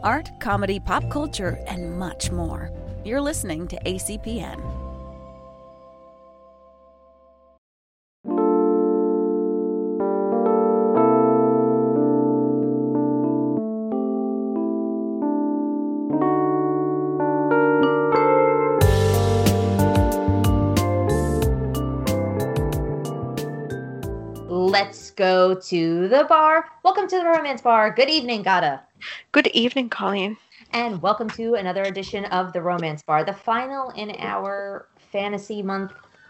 art, comedy, pop culture, and much more. You're listening to ACPN. Let's go to the bar. Welcome to the Romance Bar. Good evening, Gata. Good evening, Colleen. And welcome to another edition of the Romance Bar, the final in our Fantasy Month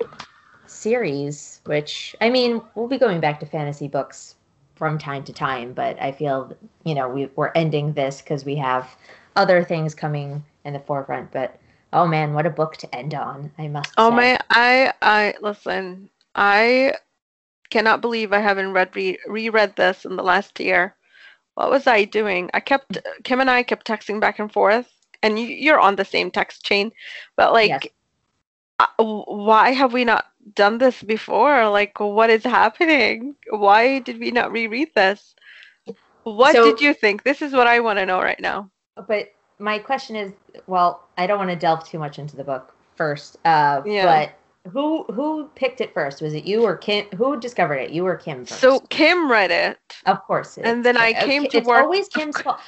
series, which, I mean, we'll be going back to fantasy books from time to time, but I feel, we're ending this because we have other things coming in the forefront. But, oh man, what a book to end on, I must say. Oh man, listen, I cannot believe I haven't reread this in the last year. What was I doing? Kim and I kept texting back and forth, and you're on the same text chain, but Yes. why have we not done this before? Like, what is happening? Why did we not reread this? What did you think? This is what I want to know right now. But my question is, well, I don't want to delve too much into the book first, but who picked it first? Was it you or Kim? Who discovered it? You or Kim first? So Kim read it. Of course. And then I came to it's work. It's always Kim's fault.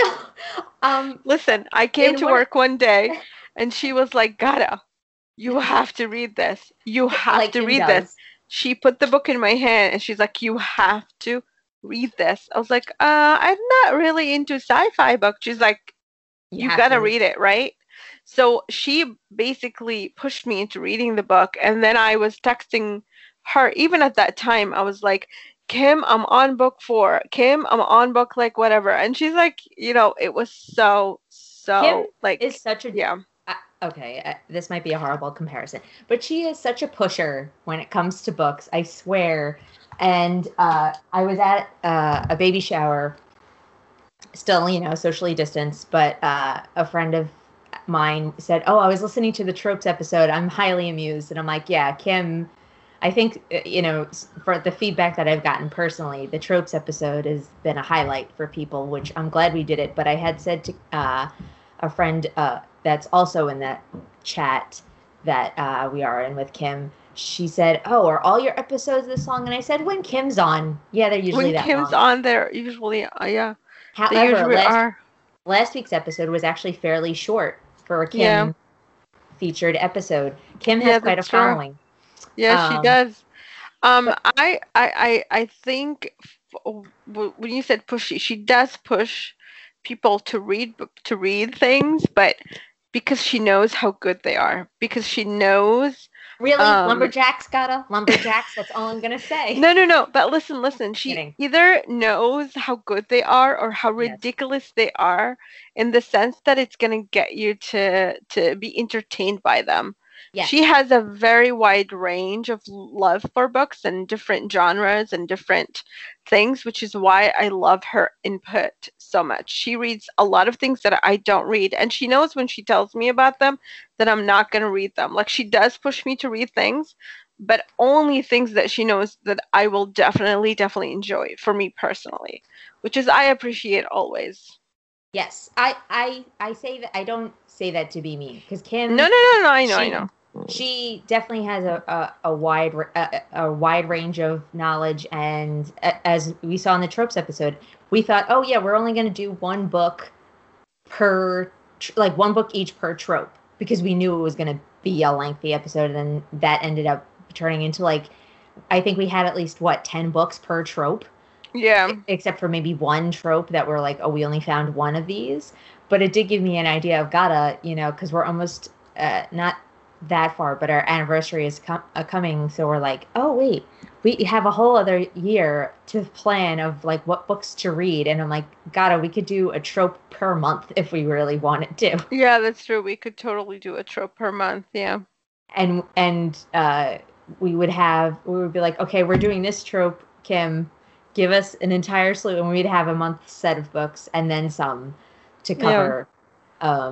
So, listen, I came to work one day, and she was like, Gata, you have to read this. You have to read this. She put the book in my hand, and she's like, you have to read this. I was like, I'm not really into sci-fi books. She's like, you gotta read it, right? So she basically pushed me into reading the book, and then I was texting her. Even at that time, I was like, Kim, I'm on book 4. Kim, I'm on book like whatever. And she's like, it was so Kim like is such a this might be a horrible comparison, but she is such a pusher when it comes to books, I swear. And I was at a baby shower, still, socially distanced, but a friend of mine said, oh, I was listening to the Tropes episode. I'm highly amused. And I'm like, yeah, Kim, I think, for the feedback that I've gotten personally, the Tropes episode has been a highlight for people, which I'm glad we did it. But I had said to a friend that's also in that chat that we are in with Kim, she said, oh, are all your episodes this long? And I said, when Kim's on. Yeah, they're usually that long. When Kim's on, they're usually, yeah. However, last week's episode was actually fairly short for a Kim featured episode. Kim has quite a following. Yeah, she does. I think when you said pushy, she does push people to read things, but because she knows how good they are, because she knows. Really? Lumberjacks, Lumberjacks, that's all I'm going to say. No. But listen. She either knows how good they are or how ridiculous they are, in the sense that it's going to get you to be entertained by them. Yes. She has a very wide range of love for books and different genres and different things, which is why I love her input so much. She reads a lot of things that I don't read, and she knows when she tells me about them that I'm not going to read them. Like, she does push me to read things, but only things that she knows that I will definitely enjoy, for me personally, which is I appreciate always. Yes, I say that. I don't say that to be mean, because Kim. No. I know. She definitely has a wide range of knowledge, and as we saw in the Tropes episode, we thought, oh yeah, we're only going to do one book per, one book each per trope, because we knew it was going to be a lengthy episode, and then that ended up turning into I think we had at least 10 books per trope. Yeah. Except for maybe one trope that we're like, oh, we only found one of these. But it did give me an idea of Gata, because we're almost not that far, but our anniversary is coming. So we're like, oh, wait, we have a whole other year to plan of what books to read. And I'm like, Gata, we could do a trope per month if we really wanted to. Yeah, that's true. We could totally do a trope per month. Yeah. And we would be like, okay, we're doing this trope, Kim. Give us an entire slew, and we'd have a month set of books and then some to cover. Yeah.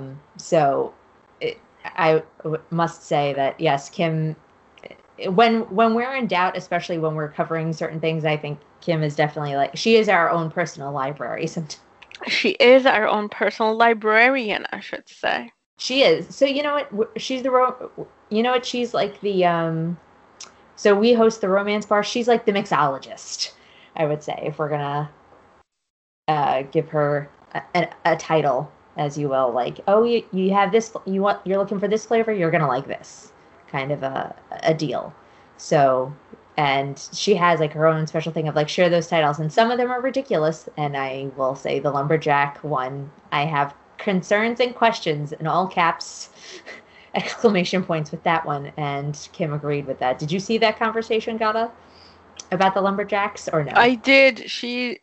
I must say that, yes, Kim, when we're in doubt, especially when we're covering certain things, I think Kim is definitely she is our own personal library sometimes. She is our own personal librarian, I should say. She is. So you know what? She's you know what? She's like the So we host the romance bar. She's like the mixologist, I would say, if we're gonna give her a title, as you will. Like, oh, you have this. You're looking for this flavor. You're gonna like this kind of a deal. So, and she has like her own special thing of like share those titles, and some of them are ridiculous. And I will say the lumberjack one. I have concerns and questions in all caps. Exclamation points with that one, and Kim agreed with that. Did you see that conversation, Gata, about the lumberjacks, or no? I did. She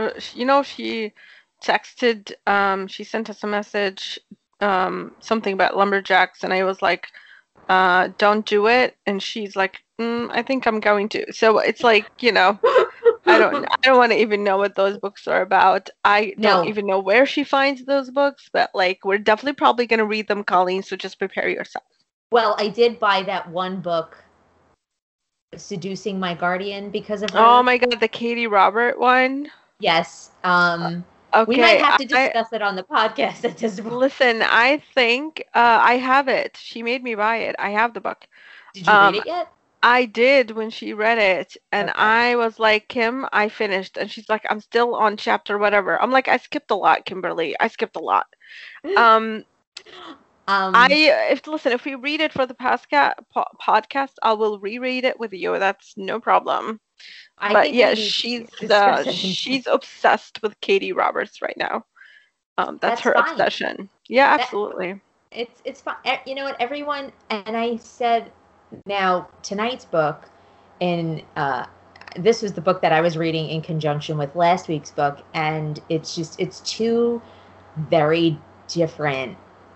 texted, she sent us a message, something about lumberjacks, and I was like, don't do it. And she's like, I think I'm going to. So it's like, I don't want to even know what those books are about. I don't even know where she finds those books, but like we're definitely probably going to read them, Colleen, so just prepare yourself. Well, I did buy that one book, Seducing My Guardian, because of her. Oh my god, the Katie Robert one? Yes. Okay, we might have to discuss it on the podcast at this point. Listen, I think I have it. She made me buy it. I have the book. Did you read it yet? I did when she read it, and I was like, Kim, I finished. And she's like, I'm still on chapter whatever. I'm like, I skipped a lot, Kimberly. I skipped a lot. If we read it for the podcast, I will reread it with you. That's no problem. But yeah, she's obsessed with Katie Roberts right now. That's her fine. Obsession. Yeah, absolutely. It's fine. You know what, everyone, and I said, now tonight's book, and this was the book that I was reading in conjunction with last week's book, and it's two very different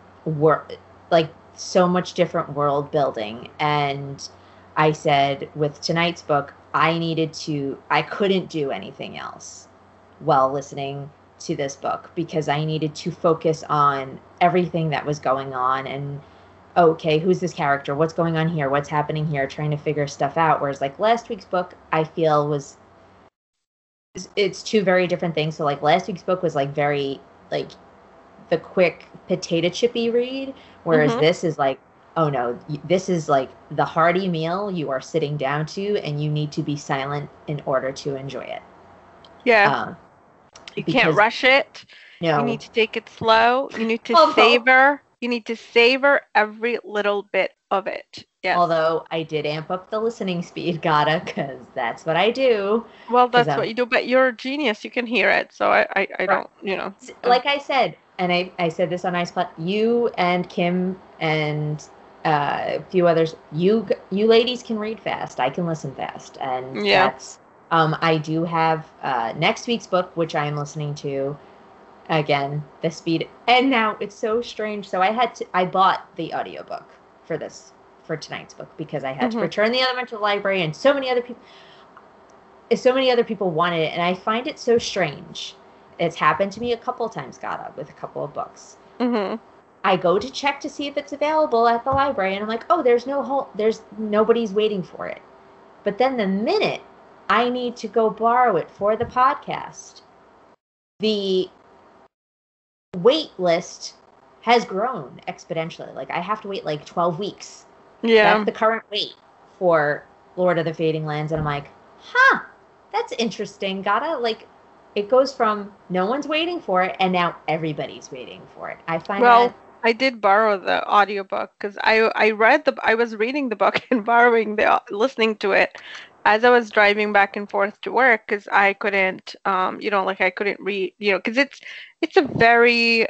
so much different world building. And I said with tonight's book, I couldn't do anything else while listening to this book, because I needed to focus on everything that was going on and, okay, who's this character? What's going on here? What's happening here? Trying to figure stuff out. Whereas like last week's book, I feel it's two very different things. So like last week's book was like very like the quick potato chippy read, whereas this is like, oh no, this is like the hearty meal you are sitting down to, and you need to be silent in order to enjoy it. Yeah. You can't rush it. No. You need to take it slow. You need to savor. You need to savor every little bit of it. Yes. Although I did amp up the listening speed, Gata, because that's what I do. Well, that's what you do, but you're a genius. You can hear it. So I don't, Like I said, and I said this on iSpot, you and Kim and a few others, you ladies can read fast. I can listen fast. And that's, I do have next week's book, which I am listening to. Again, the speed. And now it's so strange. So I bought the audiobook for tonight's book, because I had to return the other one to the library, and so many other people wanted it. And I find it so strange. It's happened to me a couple of times, Gata, with a couple of books. I go to check to see if it's available at the library, and I'm like, oh, there's nobody's waiting for it. But then the minute I need to go borrow it for the podcast, the wait list has grown exponentially. Like I have to wait like 12 weeks. Yeah. That's the current wait for Lord of the Fading Lands. And I'm like, that's interesting. Like, it goes from no one's waiting for it, and now everybody's waiting for it. I find I did borrow the audiobook because I was reading the book and listening to it as I was driving back and forth to work, because I couldn't, I couldn't read, because it's a very,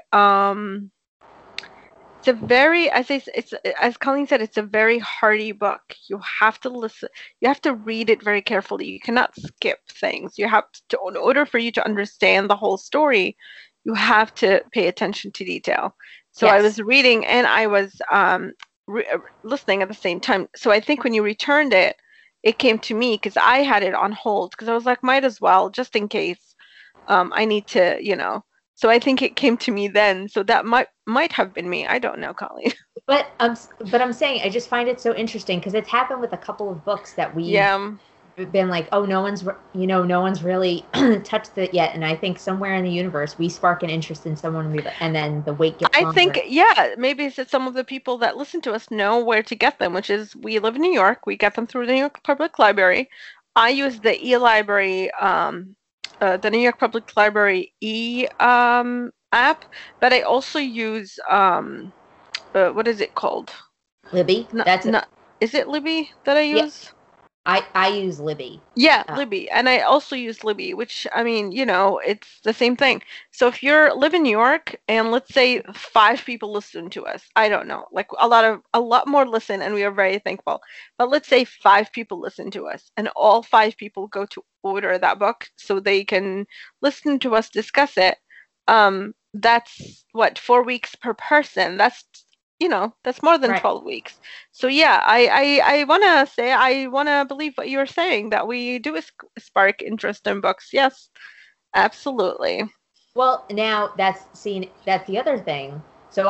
as Colleen said, it's a very hearty book. You have to listen. You have to read it very carefully. You cannot skip things. You have to, in order for you to understand the whole story, you have to pay attention to detail. So yes. I was reading and I was listening at the same time. So I think when you returned it, it came to me because I had it on hold because I was like, might as well, just in case I need to, So I think it came to me then. So that might have been me. I don't know, Colleen. But I'm saying I just find it so interesting because it's happened with a couple of books that we been like, oh, no one's really touched it yet, and I think somewhere in the universe we spark an interest in someone, and then the wait gets longer. I think, maybe it's that some of the people that listen to us know where to get them, which is we live in New York. We get them through the New York Public Library. I use the e-library, the New York Public Library app, but I also use what is it called? Libby. Is it Libby that I use? Yeah. I use Libby. Yeah, Libby. And I also use Libby, which, I mean, it's the same thing. So if you live in New York and let's say 5 people listen to us, I don't know, like a lot more listen, and we are very thankful. But let's say 5 people listen to us and all 5 people go to order that book so they can listen to us discuss it. That's what, 4 weeks per person. That's more than 12 weeks. So yeah, I want to believe what you're saying, that we do spark interest in books. Yes, absolutely. Well, now that's the other thing. So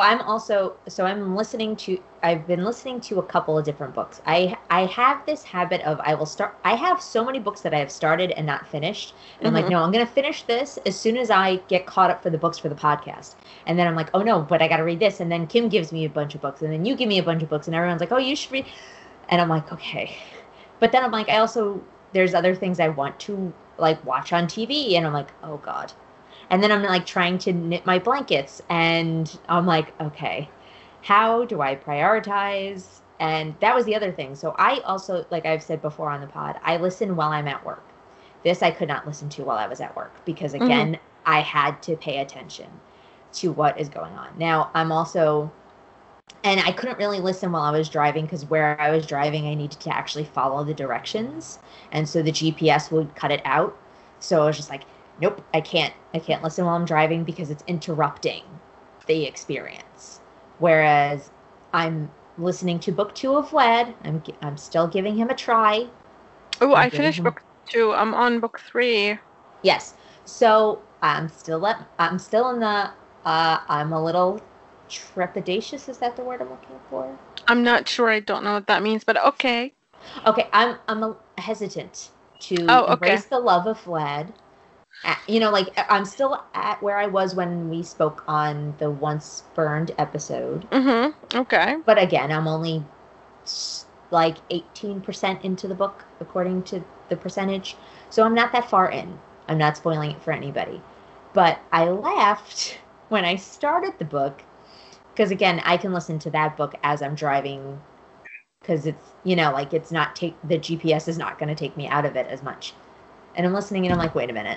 I've been listening to a couple of different books. I have this habit of I have so many books that I have started and not finished. And I'm like, no, I'm going to finish this as soon as I get caught up for the books for the podcast. And then I'm like, oh no, but I got to read this. And then Kim gives me a bunch of books, and then you give me a bunch of books, and everyone's like, oh, you should read. And I'm like, okay. But then I'm like, there's other things I want to like watch on TV. And I'm like, oh God. And then I'm like trying to knit my blankets, and I'm like, okay, how do I prioritize? And that was the other thing. So I also, like I've said before on the pod, I listen while I'm at work. This I could not listen to while I was at work because, again, I had to pay attention to what is going on. Now, I'm also, and I couldn't really listen while I was driving because where I was driving, I needed to actually follow the directions. And so the GPS would cut it out. So I was just like, nope, I can't listen while I'm driving because it's interrupting the experience. Whereas I'm listening to book 2 of Vlad. I'm still giving him a try. Oh, I finished book 2. I'm on book 3. Yes. So I'm still in the I'm a little trepidatious. Is that the word I'm looking for? I'm not sure. I don't know what that means, but okay. Okay, I'm hesitant to embrace the love of Vlad. Like I'm still at where I was when we spoke on the Once Burned episode. Okay. But again, I'm only like 18% into the book, according to the percentage. So I'm not that far in. I'm not spoiling it for anybody. But I laughed when I started the book because, again, I can listen to that book as I'm driving because it's, like it's not the GPS is not going to take me out of it as much. And I'm listening and I'm like, wait a minute.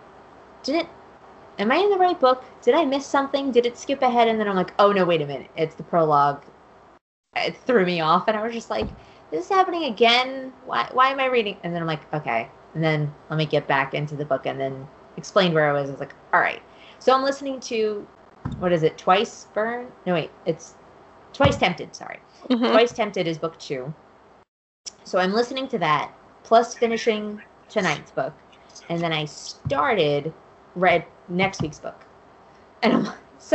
Am I in the right book? Did I miss something? Did it skip ahead? And then I'm like, oh no, wait a minute. It's the prologue. It threw me off. And I was just like, this is happening again? Why am I reading? And then I'm like, okay. And then let me get back into the book and then explained where I was. I was like, all right. So I'm listening to, what is it? Twice Burned? No, wait. It's Twice Tempted. Sorry. Twice Tempted is book 2. So I'm listening to that plus finishing tonight's book. And then I read next week's book. And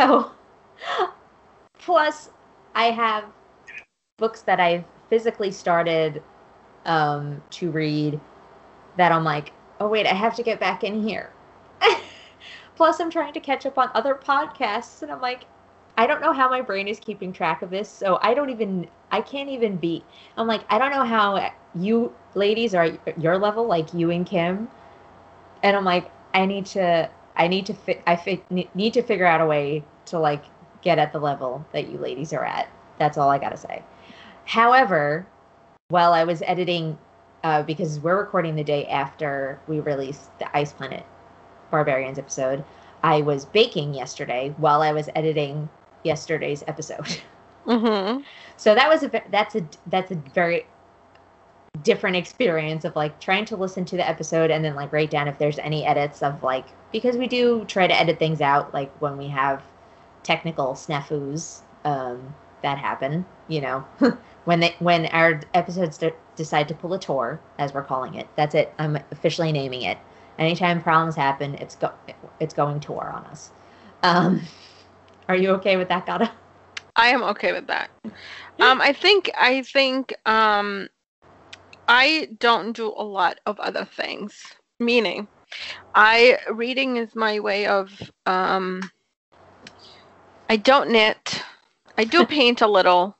plus I have books that I've physically started to read that I'm like, oh wait, I have to get back in here. Plus I'm trying to catch up on other podcasts, and I'm like, I don't know how my brain is keeping track of this, so I can't even beat. I'm like, I don't know how you ladies are at your level, like you and Kim. And I'm like, I need to figure out a way to like get at the level that you ladies are at. That's all I gotta say. However, while I was editing, because we're recording the day after we released the Ice Planet Barbarians episode, I was baking yesterday while I was editing yesterday's episode. So that's a very different experience of like trying to listen to the episode and then like write down if there's any edits of like, because we do try to edit things out like when we have technical snafus that happen, when our episodes decide to pull a tour, as we're calling it. That's it. I'm officially naming it. Anytime problems happen, it's going tour on us. Are you okay with that, Gata? I am okay with that. I think I don't do a lot of other things. Meaning, reading is my way of, I don't knit. I do paint a little.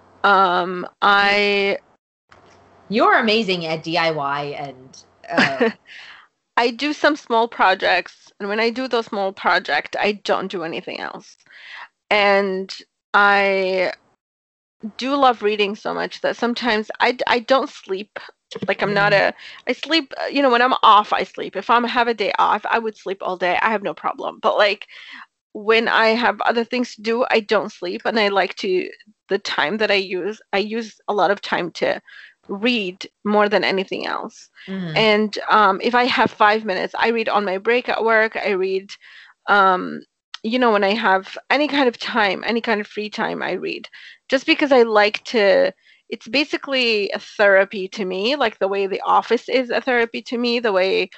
You're amazing at DIY and I do some small projects, and when I do those small projects, I don't do anything else. And I do love reading so much that sometimes I don't sleep. Like I sleep, when I'm off, I sleep. If I have a day off, I would sleep all day. I have no problem. But like when I have other things to do, I don't sleep. And the time that I use a lot of time to read more than anything else. And if I have 5 minutes, I read on my break at work. I read, when I have any kind of time, any kind of free time, I read. Just because I like to, it's basically a therapy to me, like the way The Office is a therapy to me, the way,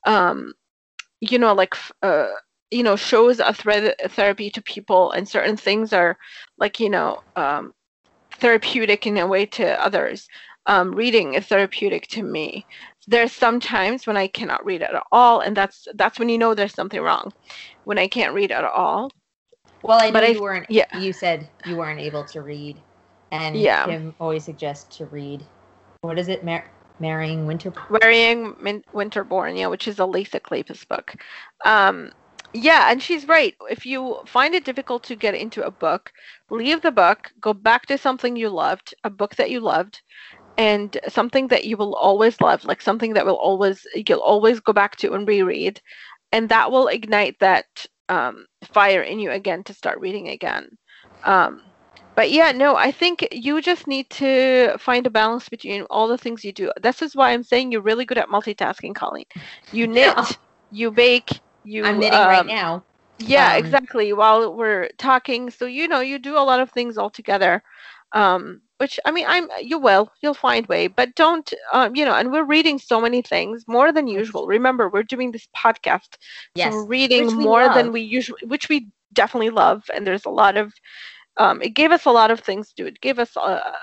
shows a therapy to people, and certain things are like, therapeutic in a way to others. Reading is therapeutic to me. There's some times when I cannot read at all, and that's when you know there's something wrong, when I can't read at all. Well, I know you weren't. Yeah. You said you weren't able to read, and Kim always suggests to read. What is it? Marrying Winterborn. Marrying Winterborn, yeah, which is a Lisa Kleypas book. Yeah, and she's right. If you find it difficult to get into a book, leave the book, go back to something you loved, a book that you loved, and something that you will always love, like something that you'll always go back to and reread, and that will ignite that fire in you again to start reading again. But yeah, no, I think you just need to find a balance between all the things you do. This is why I'm saying you're really good at multitasking, Colleen. You knit, you bake, I'm knitting right now. Yeah, exactly. While we're talking, so you do a lot of things all together. Which I mean, you'll find way, but don't, and we're reading so many things more than usual. Remember, we're doing this podcast, so we're reading more than we usually, which we definitely love, and there's a lot of, it gave us a lot of things to do. It gave us, I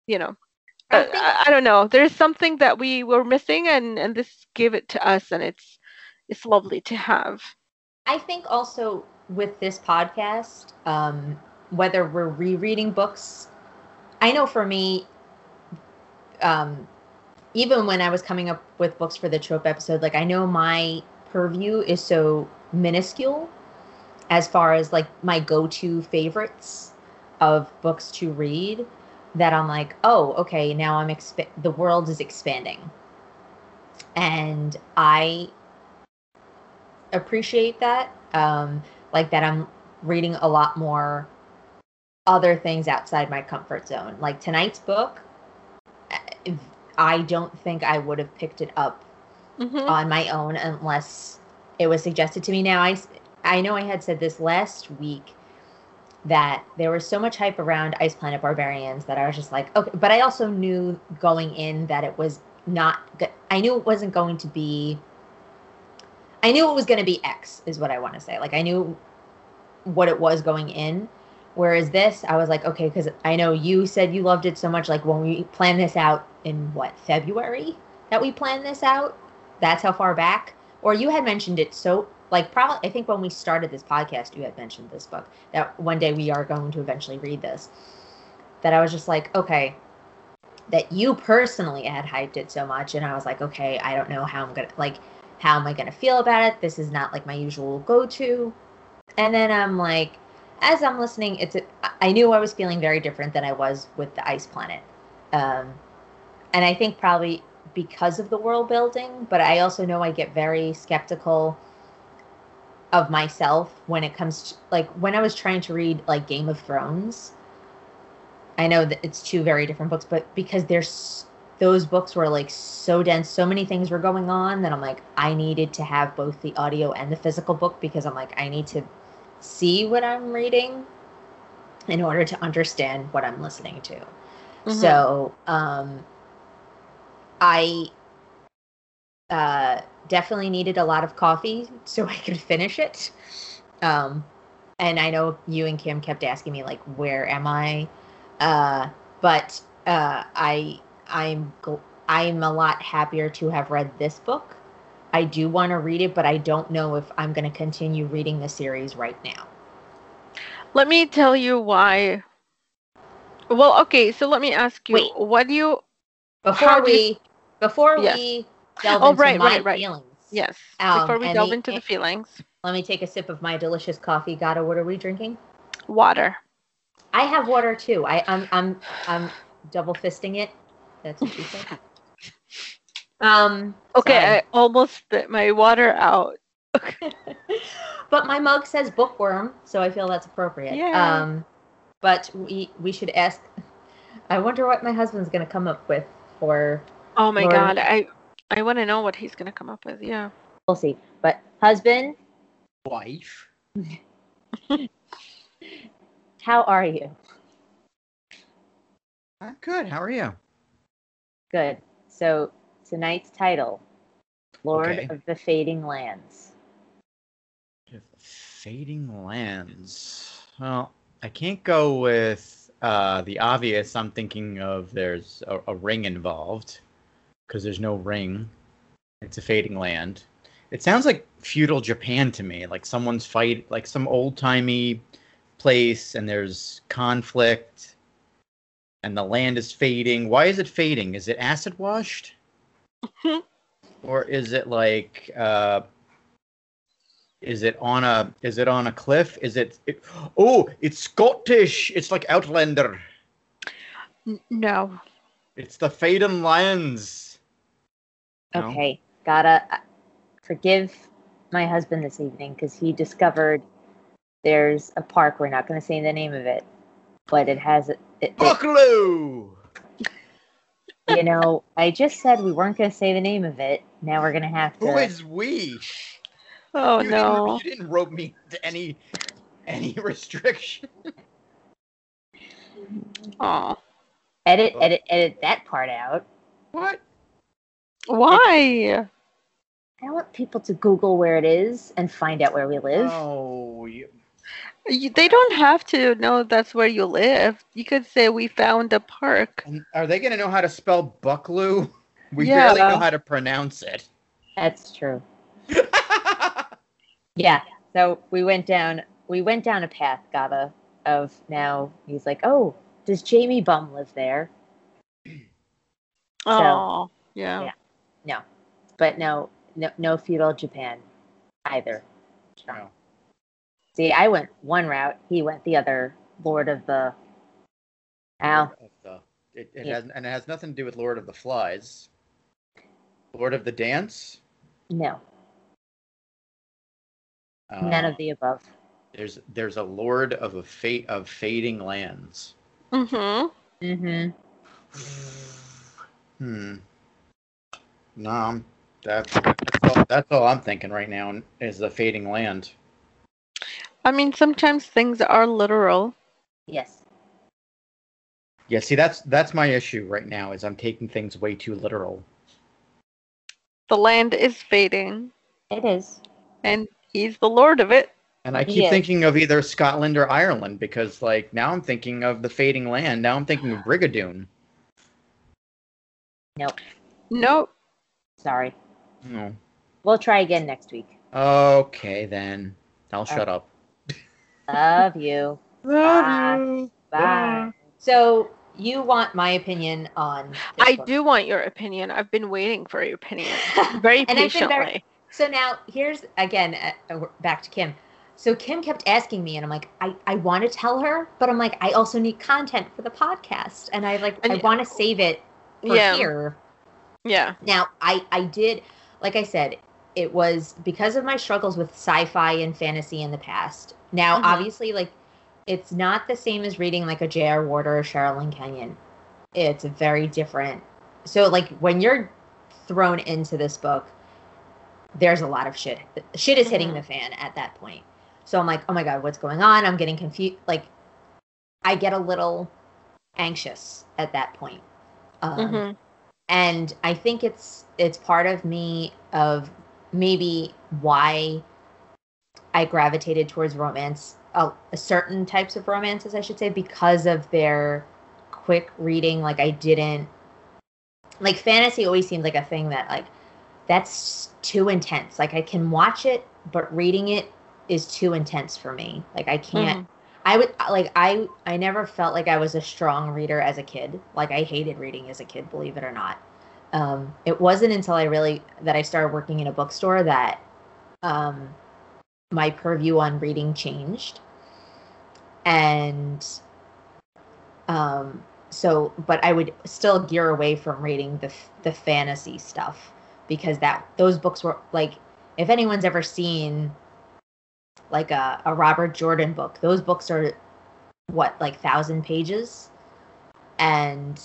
don't know. There's something that we were missing, and this gave it to us, and it's lovely to have. I think also with this podcast, whether we're rereading books, I know for me, even when I was coming up with books for the trope episode, like I know my purview is so minuscule as far as like my go-to favorites of books to read, that I'm like, oh, okay, now the world is expanding. And I appreciate that. Like that I'm reading a lot more other things outside my comfort zone. Like tonight's book, I don't think I would have picked it up on my own unless it was suggested to me. Now, I know I had said this last week that there was so much hype around Ice Planet Barbarians that I was just like, okay, but I also knew going in that it was not good. I knew it wasn't going to be, I knew it was going to be X is what I want to say. Like I knew what it was going in. Whereas this, I was like, okay, because I know you said you loved it so much. Like when we planned this out in February that we planned this out, that's how far back, or you had mentioned it. So like probably, I think when we started this podcast, you had mentioned this book, that one day we are going to eventually read this, that I was just like, okay, that you personally had hyped it so much. And I was like, okay, I don't know how am I going to feel about it? This is not like my usual go-to. And then I'm like, as I'm listening, I knew I was feeling very different than I was with the Ice Planet. And I think probably because of the world building, but I also know I get very skeptical of myself when it comes to, like, when I was trying to read, like, Game of Thrones. I know that it's two very different books, but because those books were, like, so dense, so many things were going on that I'm like, I needed to have both the audio and the physical book because I'm like, I need to see what I'm reading in order to understand what I'm listening to. So, I definitely needed a lot of coffee so I could finish it. And I know you and Kim kept asking me, like, where am I? But I I'm a lot happier to have read this book. I do want to read it, but I don't know if I'm going to continue reading the series right now. Let me tell you why. Well, okay, so let me ask you, what do you... Before we delve into my feelings. Yes, before we delve into the feelings. Let me take a sip of my delicious coffee. Gata, what are we drinking? Water. I have water too. I'm double fisting it. That's what she said. Okay, sorry. I almost spit my water out. But my mug says bookworm, so I feel that's appropriate. Yeah. But we should ask. I wonder what my husband's going to come up with for. Oh my God, I want to know what he's going to come up with. Yeah. We'll see. But husband, wife, how are you? I'm good. How are you? Good. So tonight's title, Lord of the Fading Lands. Fading Lands. Well, I can't go with the obvious. I'm thinking of there's a ring involved, because there's no ring. It's a fading land. It sounds like feudal Japan to me, like someone's fight, like some old-timey place, and there's conflict, and the land is fading. Why is it fading? Is it acid washed? Or is it like is it on a cliff? It's Scottish. It's like Outlander. No. It's the Fading Lands. Okay, gotta forgive my husband this evening because he discovered there's a park. We're not going to say the name of it, but it has Bucklew. You know, I just said we weren't going to say the name of it. Now we're going to have to. Who is we? Oh, no. You didn't rope me to any restriction. Oh. Edit that part out. What? Why? I want people to Google where it is and find out where we live. Oh, they don't have to know that's where you live. You could say we found a park. And are they going to know how to spell Bucklew? We barely know how to pronounce it. That's true. Yeah. So we went down a path, Gata, of now he's like, oh, does Jamie Bum live there? Oh, yeah. No. But no feudal Japan either. No. See, I went one route, he went the other. Lord of the... Ow. It has nothing to do with Lord of the Flies. Lord of the Dance? No. None of the above. There's a Lord of Fading Lands. Mm-hmm. Mm-hmm. No, that's all I'm thinking right now is the fading land. I mean, sometimes things are literal. Yes. Yeah, see, that's my issue right now, is I'm taking things way too literal. The land is fading. It is. And he's the lord of it. And I keep thinking of either Scotland or Ireland, because, like, now I'm thinking of the fading land. Now I'm thinking of Brigadoon. Nope. Sorry. No. We'll try again next week. Okay, then. I'll shut up. Love you. Bye. Bye. So, you want my opinion on this book. Do want your opinion. I've been waiting for your opinion very patiently. So now, here's, again, back to Kim. So Kim kept asking me, and I'm like, I want to tell her, but I'm like, I also need content for the podcast. And I want to save it for here. Yeah. Now, I did, like I said, it was because of my struggles with sci-fi and fantasy in the past. Now, obviously, like, it's not the same as reading, like, a J.R. Ward or a Sherilyn Kenyon. It's very different. So, like, when you're thrown into this book, there's a lot of shit. Shit is hitting the fan at that point. So I'm like, oh my God, what's going on? I'm getting confused. Like, I get a little anxious at that point. And I think it's part of me of maybe why I gravitated towards romance, certain types of romances, I should say, because of their quick reading. Like, I didn't like fantasy always seems like a thing that like that's too intense. Like I can watch it, but reading it is too intense for me. Like I can't. I would like I never felt like I was a strong reader as a kid. Like I hated reading as a kid, believe it or not. It wasn't until I started working in a bookstore that my purview on reading changed. And but I would still gear away from reading the fantasy stuff because those books were like, if anyone's ever seen like a Robert Jordan book, those books are what, like 1,000 pages, and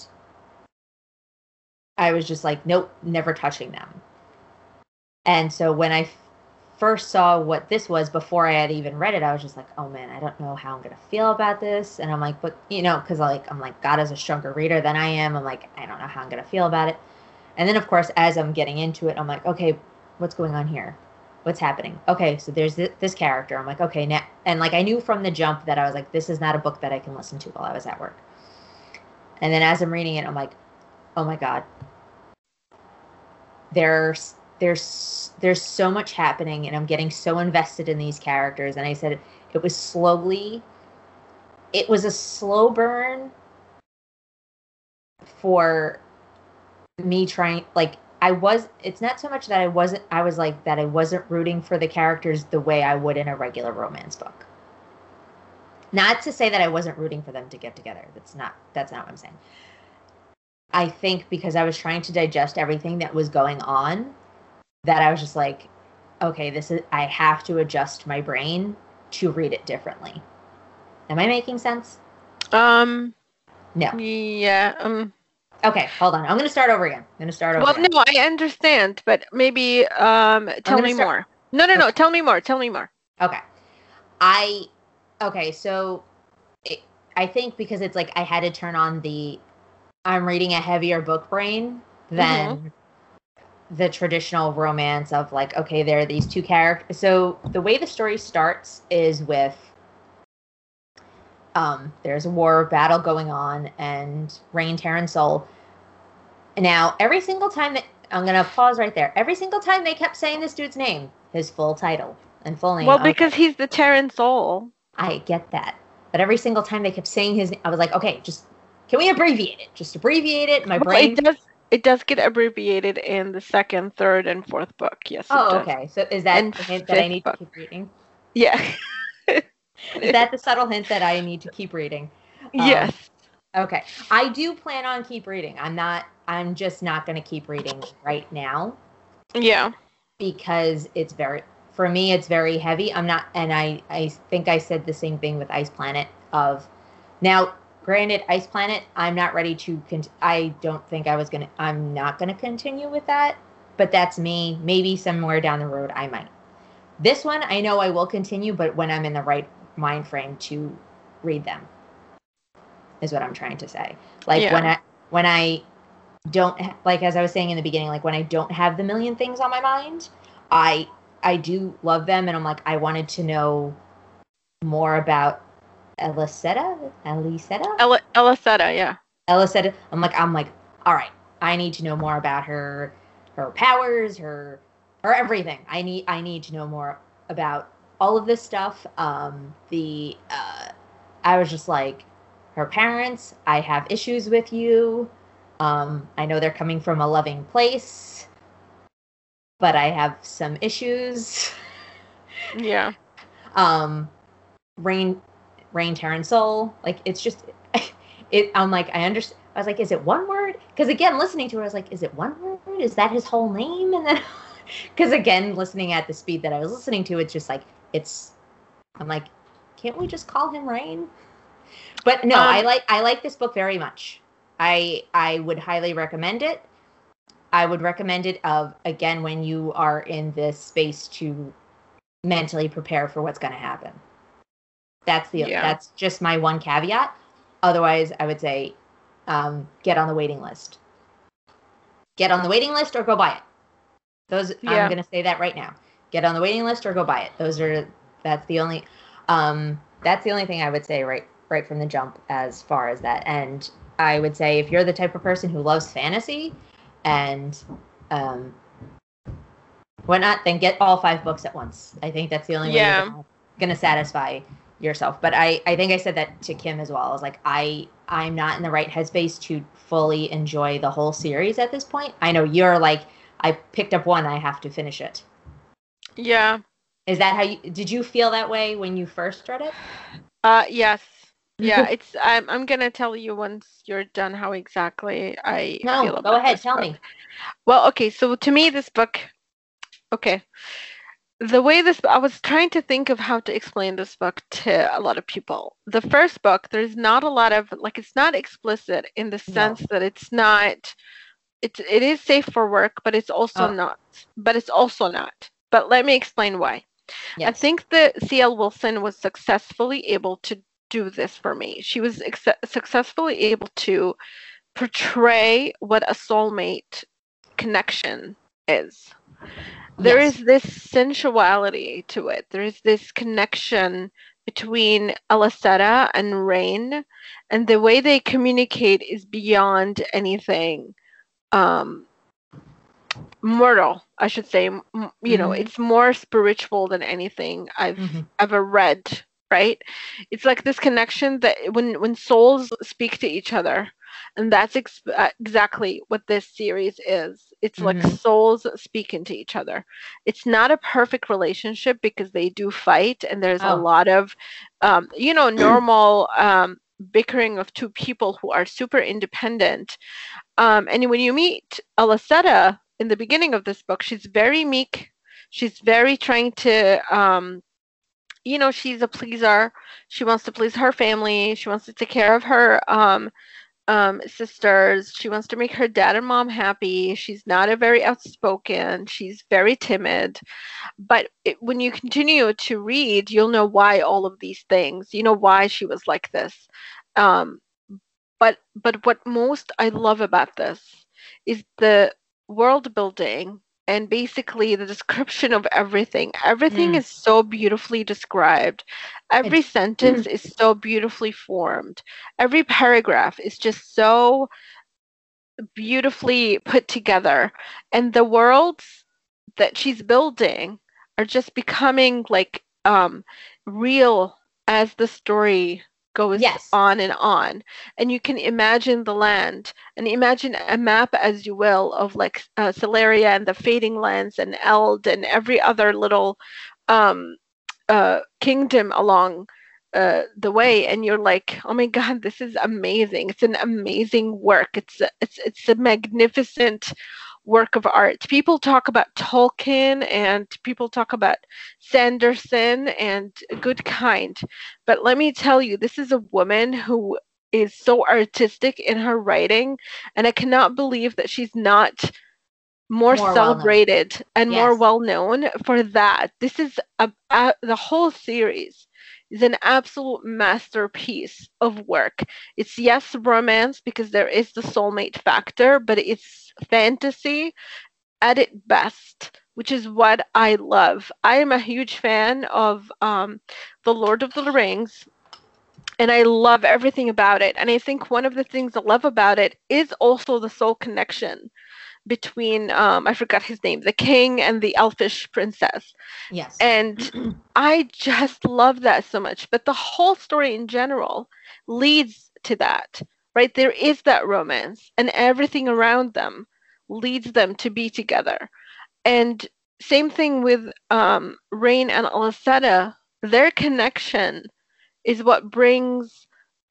I was just like, nope, never touching them. And so when I first saw what this was, before I had even read it, I was just like, oh man, I don't know how I'm gonna feel about this. And I'm like, but because I'm like, God is a stronger reader than I am. I'm like, I don't know how I'm gonna feel about it. And then of course, as I'm getting into it, I'm like, okay, what's going on here? What's happening? Okay, so there's this character. I'm like, okay, now, and like I knew from the jump that I was like, this is not a book that I can listen to while I was at work. And then as I'm reading it, I'm like, oh my God, there's so much happening, and I'm getting so invested in these characters. And I said it was a slow burn for me trying, like, it's not so much that I wasn't rooting for the characters the way I would in a regular romance book. Not to say that I wasn't rooting for them to get together. That's not what I'm saying. I think because I was trying to digest everything that was going on, that I was just like, okay, I have to adjust my brain to read it differently. Am I making sense? No. Yeah. Okay, hold on. I'm going to start over again. Well, no, I understand, but maybe tell me more. No. Tell me more. Okay. So I think because it's like I had to turn on I'm reading a heavier book brain than the traditional romance of like, okay, there are these two characters. So the way the story starts is with there's a battle going on, and Rain, Terran, Soul. Now, every single time that I'm going to pause right there. Every single time they kept saying this dude's name, his full title and full name. Well, because he's the Terran Soul. I get that. But every single time they kept saying his name, I was like, okay, can we abbreviate it? Just abbreviate it. My brain. It does get abbreviated in the second, third, and fourth book. Yes. Oh, okay. So is that the hint that I need to keep reading? Yeah. Is that the subtle hint that I need to keep reading? Yes. Okay. I do plan on keep reading. I'm just not going to keep reading right now. Yeah. Because for me, it's very heavy. I'm not, and I think I said the same thing with Ice Planet now, granted, Ice Planet, I'm not ready to, I'm not going to continue with that, but that's me. Maybe somewhere down the road, I might. This one, I know I will continue, but when I'm in the right mind frame to read them, is what I'm trying to say. Like, yeah. when I don't, like, as I was saying in the beginning, like, when I don't have the million things on my mind, I do love them, and I'm like, I wanted to know more about Elisetta, yeah. Elisetta. I'm like, all right, I need to know more about her powers, her everything. I need to know more about all of this stuff. I was just like, her parents, I have issues with you. I know they're coming from a loving place, but I have some issues. Yeah. Rain, Terran, Soul. Like, it's just, I'm like, I understand. I was like, is it one word? Because again, listening to it, I was like, is it one word? Is that his whole name? And then, because again, listening at the speed that I was listening to, it's just like, I'm like, can't we just call him Rain? But no, I like this book very much. I would highly recommend it. I would recommend it again, when you are in this space to mentally prepare for what's going to happen. That's just my one caveat. Otherwise, I would say, get on the waiting list. Get on the waiting list or go buy it. I'm going to say that right now. Get on the waiting list or go buy it. That's the only thing I would say right from the jump as far as that. And I would say, if you're the type of person who loves fantasy, and whatnot, then get all 5 books at once. I think that's the only way you're going to satisfy yourself. But I think I said that to Kim as well. I was like, I'm not in the right headspace to fully enjoy the whole series at this point. I know you're like, I picked up one, I have to finish it. Yeah. Is that how did you feel that way when you first read it? Yes. Yeah, I'm gonna tell you once you're done how exactly I feel about go ahead, tell book. me. Well, okay, so to me this book, okay, the way I was trying to think of how to explain this book to a lot of people. The first book, there's not a lot of, like, it's not explicit in the sense that it's not, it is safe for work, but it's also not. But let me explain why. Yes. I think that C.L. Wilson was successfully able to do this for me. She was successfully able to portray what a soulmate connection is. There is this sensuality to it. There is this connection between Aliceta and Rain, and the way they communicate is beyond anything mortal, I should say. You know, it's more spiritual than anything I've ever read, right? It's like this connection that when souls speak to each other, and that's exactly what this series is. It's like souls speaking to each other. It's not a perfect relationship because they do fight, and there's a lot of, normal bickering of two people who are super independent. And when you meet Aliceta in the beginning of this book, she's very meek. She's very trying to, she's a pleaser. She wants to please her family. She wants to take care of her sisters. She wants to make her dad and mom happy. She's not a very outspoken. She's very timid. But when you continue to read, you'll know why all of these things. You know why she was like this. But what most I love about this is the world building and basically the description of everything. Everything is so beautifully described. Every sentence is so beautifully formed. Every paragraph is just so beautifully put together. And the worlds that she's building are just becoming like real as the story goes on, and you can imagine the land and imagine a map, as you will, of like Celeria and the Fading Lands and Eld and every other little kingdom along the way, and you're like, oh my god, this is amazing. It's an amazing work. It's a magnificent work of art. People talk about Tolkien and people talk about Sanderson and Good Kind, but let me tell you, this is a woman who is so artistic in her writing, and I cannot believe that she's not more celebrated and more well known for that. This is the whole series is an absolute masterpiece of work. It's romance because there is the soulmate factor, but it's fantasy at its best, which is what I love. I am a huge fan of The Lord of the Rings, and I love everything about it. And I think one of the things I love about it is also the soul connection between I forgot his name, the king and the elfish princess. Yes. And I just love that so much. But the whole story in general leads to that, right? There is that romance, and everything around them leads them to be together. And same thing with Rain and Aliceta. Their connection is what brings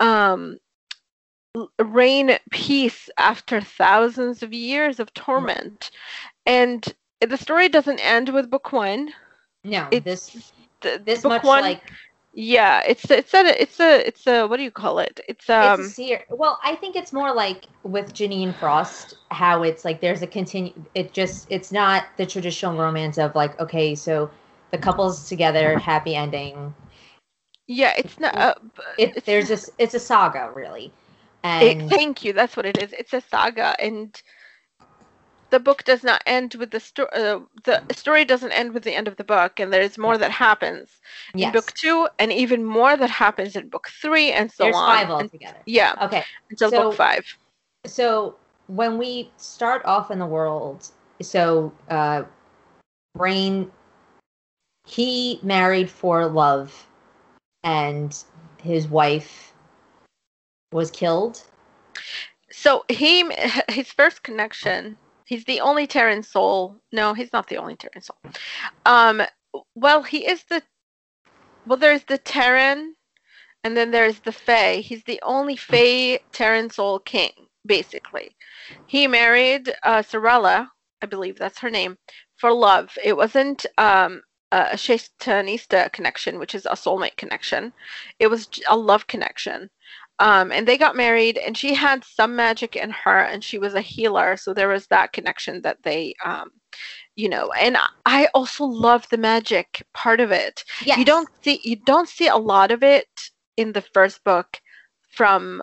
Rain peace after thousands of years of torment. And the story doesn't end with book one. No, this book much one, like it's a what do you call it? It's well, I think it's more like with Janine Frost, how it's like there's a it's not the traditional romance of like, okay, so the couple's together, happy ending. Yeah, it's not. It's a saga, really. And thank you. That's what it is. It's a saga, and the book does not end with the story. The story doesn't end with the end of the book, and there's more that happens in book 2, and even more that happens in book 3, and so there's on. There's 5 altogether. Yeah. Okay. Until book 5. So when we start off in the world, so Rain, he married for love, and his wife was killed. So his first connection, he's the only Terran soul. No, he's not the only Terran soul. Well, there's the Terran, and then there's the Fae. He's the only Fae Terran soul king, basically. He married Sorella, I believe that's her name, for love. It wasn't a Shaitanista connection, which is a soulmate connection. It was a love connection. And they got married, and she had some magic in her, and she was a healer. So there was that connection that they, and I also love the magic part of it. Yes. You don't see a lot of it in the first book from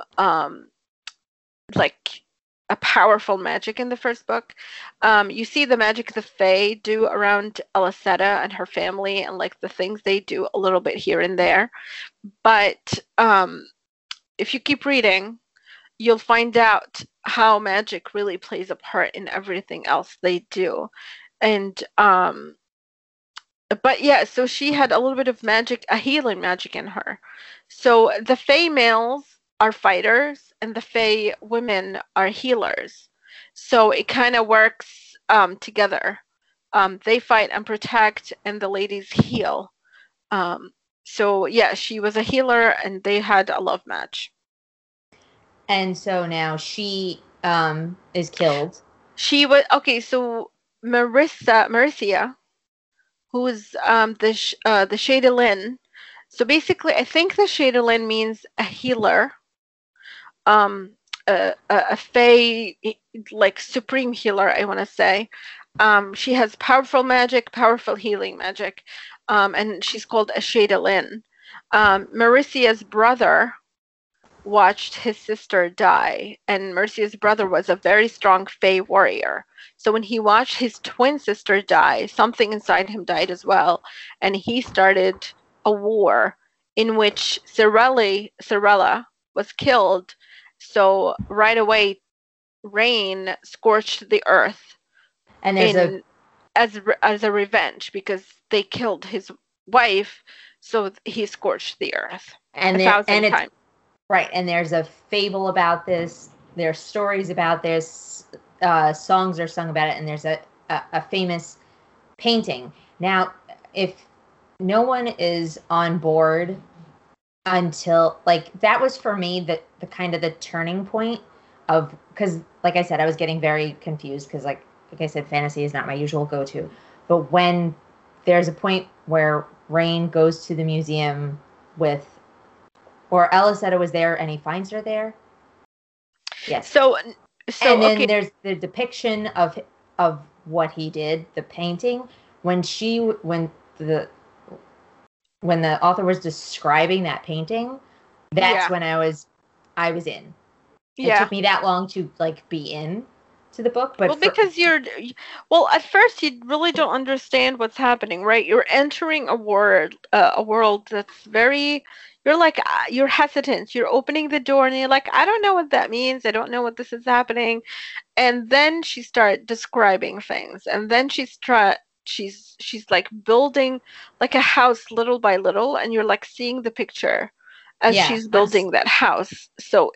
like a powerful magic in the first book. You see the magic the Fae do around Aliceta and her family, and like the things they do a little bit here and there. But if you keep reading, you'll find out how magic really plays a part in everything else they do. And but yeah, so she had a little bit of magic, a healing magic in her. So the Fae males are fighters, and the Fae women are healers. So it kind of works together. They fight and protect, and the ladies heal. So yeah, she was a healer, and they had a love match. And so now she is killed. She was okay. So Maricia, who is the Shadowlin. So basically, I think the Shadowlin means a healer, a Fae, like supreme healer, I want to say. She has powerful magic, powerful healing magic, and she's called a Shadowlin. Maricia's brother watched his sister die, and Maricia's brother was a very strong Fae warrior. So when he watched his twin sister die, something inside him died as well, and he started a war in which Sorella was killed. So right away, Rain scorched the earth, and there's as a revenge because they killed his wife. So he scorched the earth and 1,000 times. Right, and there's a fable about this. There's stories about this. Songs are sung about it, and there's a famous painting. Now, if no one is on board until, like, that was for me the kind of the turning point of, because like I said, I was getting very confused because like I said, fantasy is not my usual go-to. But when there's a point where Rain goes to the museum with, or Aliceta was there and he finds her there. Yes. So and then there's the depiction of what he did, the painting. When the author was describing that painting, that's when I was in. It took me that long to like be in to the book, but because at first you really don't understand what's happening, right? You're entering a world that's very, you're hesitant. You're opening the door and you're like, I don't know what that means. I don't know what this is happening. And then she started describing things, and then she's like building like a house little by little, and you're like seeing the picture as she's building that house. So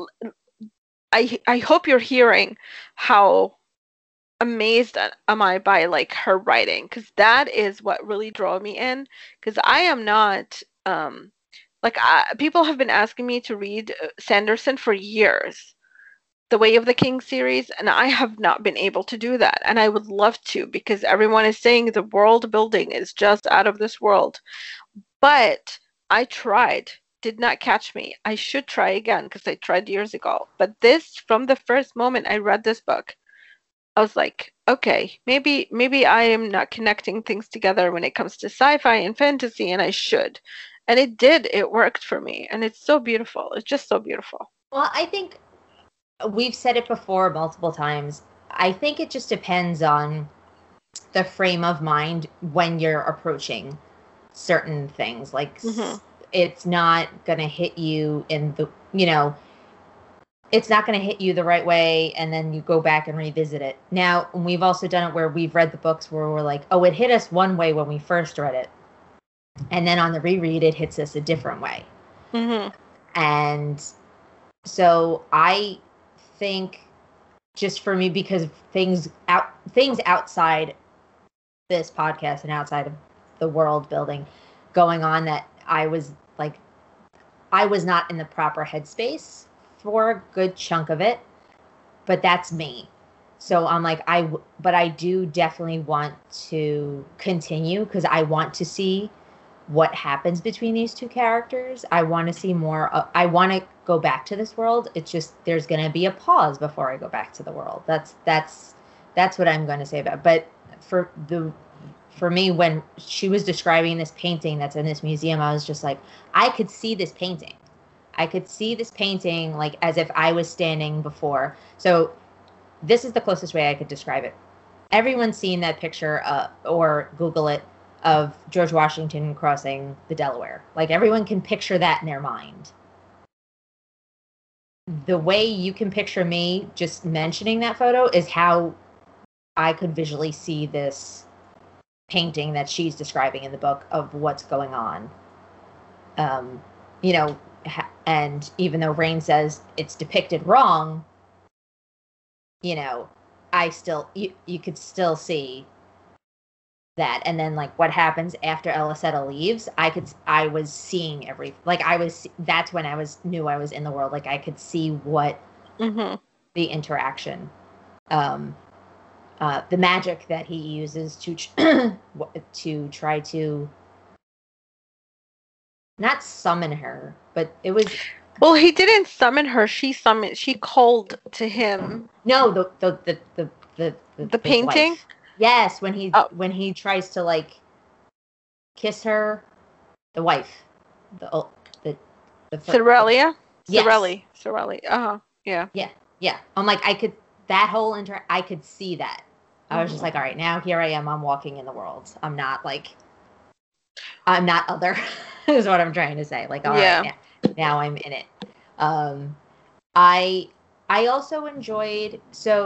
I hope you're hearing how amazed am I by like her writing, because that is what really drove me in, because I am not people have been asking me to read Sanderson for years, the Way of the King series, and I have not been able to do that, and I would love to, because everyone is saying the world building is just out of this world. But I tried, did not catch me. I should try again, because I tried years ago. But this, from the first moment I read this book, I was like, okay, maybe I am not connecting things together when it comes to sci-fi and fantasy, and I should. And it did. It worked for me, and it's so beautiful. It's just so beautiful. Well, I think we've said it before multiple times. I think it just depends on the frame of mind when you're approaching certain things. Like, it's not going to hit you in the, it's not going to hit you the right way, and then you go back and revisit it. Now, we've also done it where we've read the books where we're like, oh, it hit us one way when we first read it, and then on the reread, it hits us a different way. Mm-hmm. And so I think, just for me, because things outside this podcast and outside of the world building going on, that I was not in the proper headspace for a good chunk of it, but that's me. So I'm like, but I do definitely want to continue, because I want to see what happens between these two characters. I want to see more. I want to go back to this world. It's just, there's going to be a pause before I go back to the world. That's what I'm going to say about it. But for me, when she was describing this painting that's in this museum, I was just like, I could see this painting. I could see this painting like as if I was standing before. So this is the closest way I could describe it. Everyone's seen that picture, or Google it, of George Washington crossing the Delaware. Like, everyone can picture that in their mind. The way you can picture me just mentioning that photo is how I could visually see this painting that she's describing in the book of what's going on. And even though Rain says it's depicted wrong, I still, you could still see that. And then, like, what happens after Elisetta leaves, I was seeing that's when I knew I was in the world. Like, I could see what the interaction, the magic that he uses to try to not summon her, but it was. Well, he didn't summon her. She called to him. No, the painting. Wife. Yes, when he tries to, like, kiss her, the wife, the Sorelli. Yes. Sorelli. Yeah. Yeah. I'm like, I could see that. I was just like, all right, now here I am. I'm walking in the world. I'm not other. Is what I'm trying to say. Like, all right, now I'm in it. I also enjoyed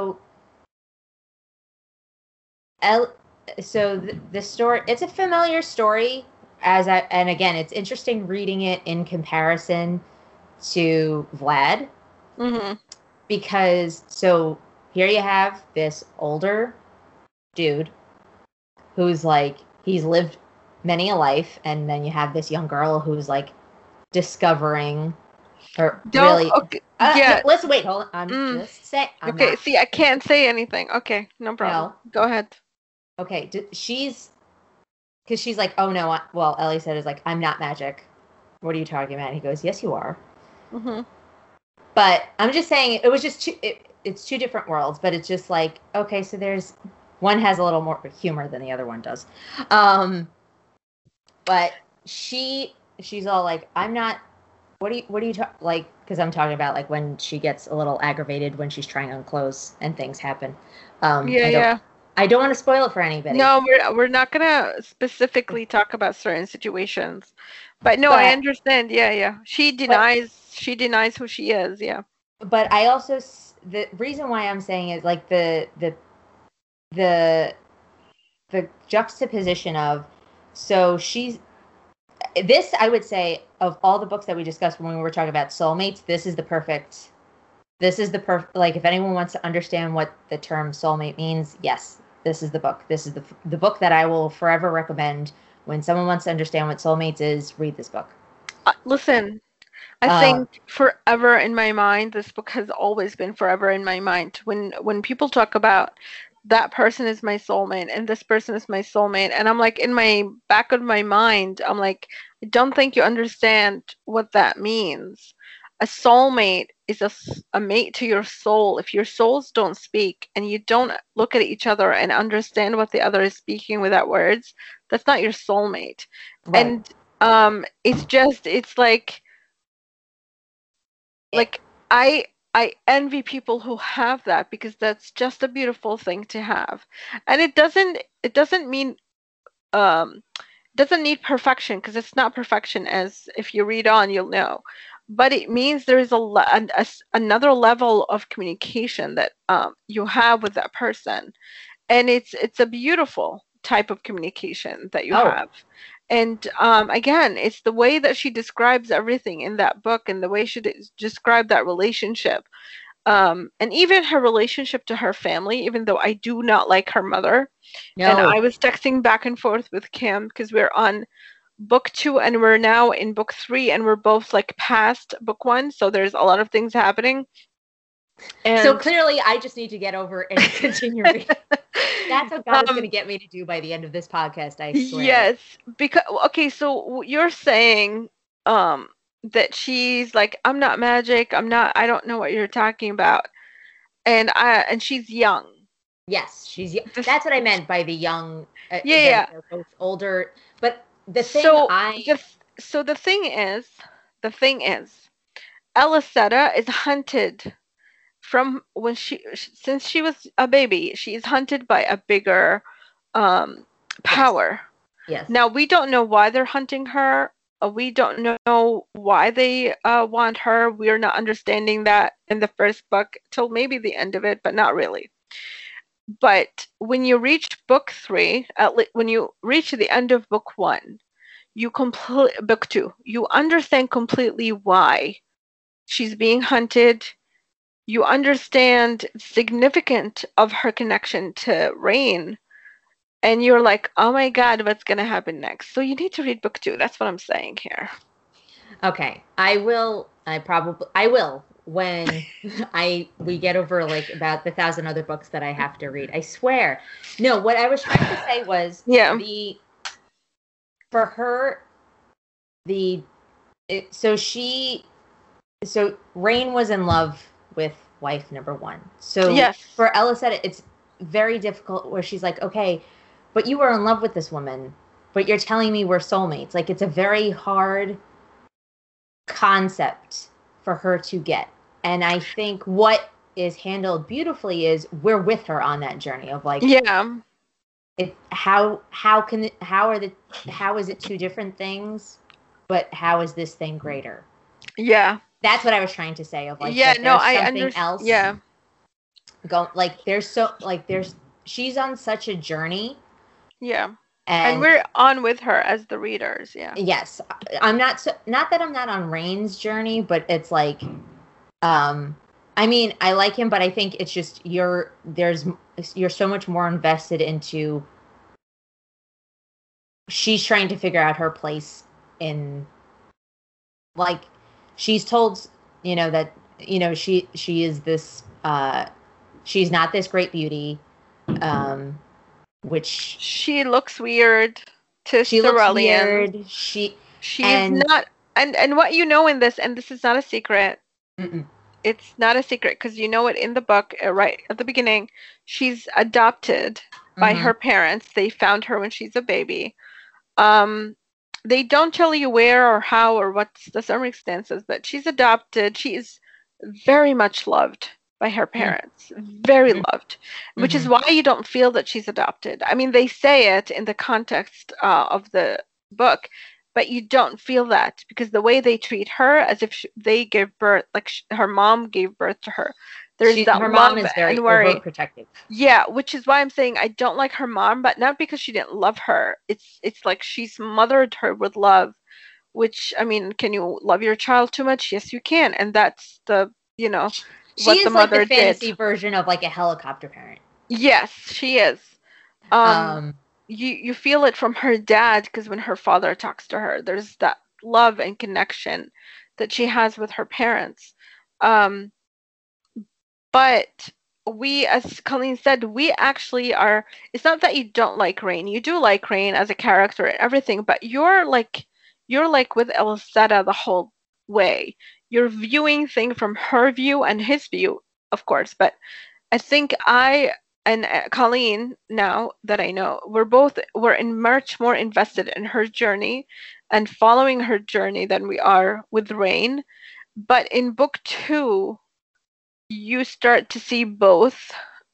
the story. It's a familiar story, and again, it's interesting reading it in comparison to Vlad, because here you have this older dude who's like, he's lived many a life, and then you have this young girl who's like discovering her. Let's wait. Hold on. I'm just saying. See, I can't say anything. Okay, no problem. No. Go ahead. Okay, because she's like, oh no. Elisetta is like, I'm not magic. What are you talking about? And he goes, yes, you are. But I'm just saying, it was just it's two different worlds, but it's just like, okay, so there's one has a little more humor than the other one does. But she's all like, I'm not. What are you like? Because I'm talking about, like, when she gets a little aggravated when she's trying on clothes and things happen. I don't want to spoil it for anybody. No, we're not gonna specifically talk about certain situations, but no, I understand. Yeah. She denies who she is. Yeah. But I also, the reason why I'm saying is, like, the juxtaposition of, so she's this, I would say, of all the books that we discussed when we were talking about soulmates, this is the perfect, like, if anyone wants to understand what the term soulmate means, yes, this is the book. This is the book that I will forever recommend. When someone wants to understand what soulmates is, read this book. Listen, I think forever in my mind, this book has always been forever in my mind. When people talk about that person is my soulmate and this person is my soulmate, and I'm like, in my back of my mind, I'm like, I don't think you understand what that means. A soulmate is a mate to your soul. If your souls don't speak and you don't look at each other and understand what the other is speaking without words, that's not your soulmate. Right. And it's like I envy people who have that, because that's just a beautiful thing to have. And it doesn't mean doesn't need perfection, because it's not perfection, as if you read on you'll know. but it means there is another level of communication that you have with that person, and it's a beautiful type of communication that you have. And again, it's the way that she describes everything in that book, and the way she described that relationship, and even her relationship to her family, even though I do not like her mother. No. And I was texting back and forth with Kim because we're on book 2 and we're now in book 3, and we're both like past book 1, so there's a lot of things happening. And so clearly I just need to get over and continue reading. That's what God is going to get me to do by the end of this podcast, I swear. Yes, because so you're saying that she's like, I'm not magic, I don't know what you're talking about, and she's young. Yes, she's young. That's what I meant by the young. Yeah. They're both older, but the thing the thing is, Elisetta is hunted from since she was a baby. She is hunted by a bigger power. Yes. Now we don't know why they're hunting her. We don't know why they want her. We're not understanding that in the first book till maybe the end of it, but not really. But when you reach book 3, when you reach the end of book 1, book 2, you understand completely why she's being hunted. You understand the significance of her connection to Rain, and you're like, oh my God, what's going to happen next? So you need to read book 2. That's what I'm saying here. Okay, I will when we get over like about the 1,000 other books that I have to read. I swear. No, what I was trying to say was so Rain was in love with wife number 1. So yes. For Elisetta, it's very difficult where she's like, okay, but you were in love with this woman, but you're telling me we're soulmates. Like, it's a very hard concept for her to get. And I think what is handled beautifully is we're with her on that journey of like, how is it 2 different things, but how is this thing greater? Yeah. That's what I was trying to say of like, I understand. Else. Yeah. She's on such a journey. Yeah. And we're on with her as the readers. Yeah. Yes. I'm not that I'm not on Rain's journey, but it's like, I mean, I like him, but I think it's just you're so much more invested into. She's trying to figure out her place in, like, she's told, that, she is this, she's not this great beauty, which she looks weird to she Cerulean. Looks weird. She is not, and what in this, and this is not a secret. Mm-mm. It's not a secret because it in the book right at the beginning. She's adopted by her parents. They found her when she's a baby. They don't tell you where or how or what's the circumstances, but she's adopted. She is very much loved by her parents, very loved, which is why you don't feel that she's adopted. I mean, they say it in the context of the book, but you don't feel that because the way they treat her as if they gave birth, like her mom gave birth to her. There's that her mom is very overprotective. Yeah, which is why I'm saying I don't like her mom, but not because she didn't love her. It's like she's mothered her with love, which, I mean, can you love your child too much? Yes, you can, and that's the she what is the mother like the fantasy did. version of like a helicopter parent. Yes, she is. You feel it from her dad because when her father talks to her, there's that love and connection that she has with her parents. But we, as Colleen said, we actually are. It's not that you don't like Rain. You do like Rain as a character and everything, but you're like with Elisetta the whole way. You're viewing things from her view and his view, of course. But I think I and Colleen, now that I know, we're much more invested in her journey and following her journey than we are with Rain. But in book 2, you start to see both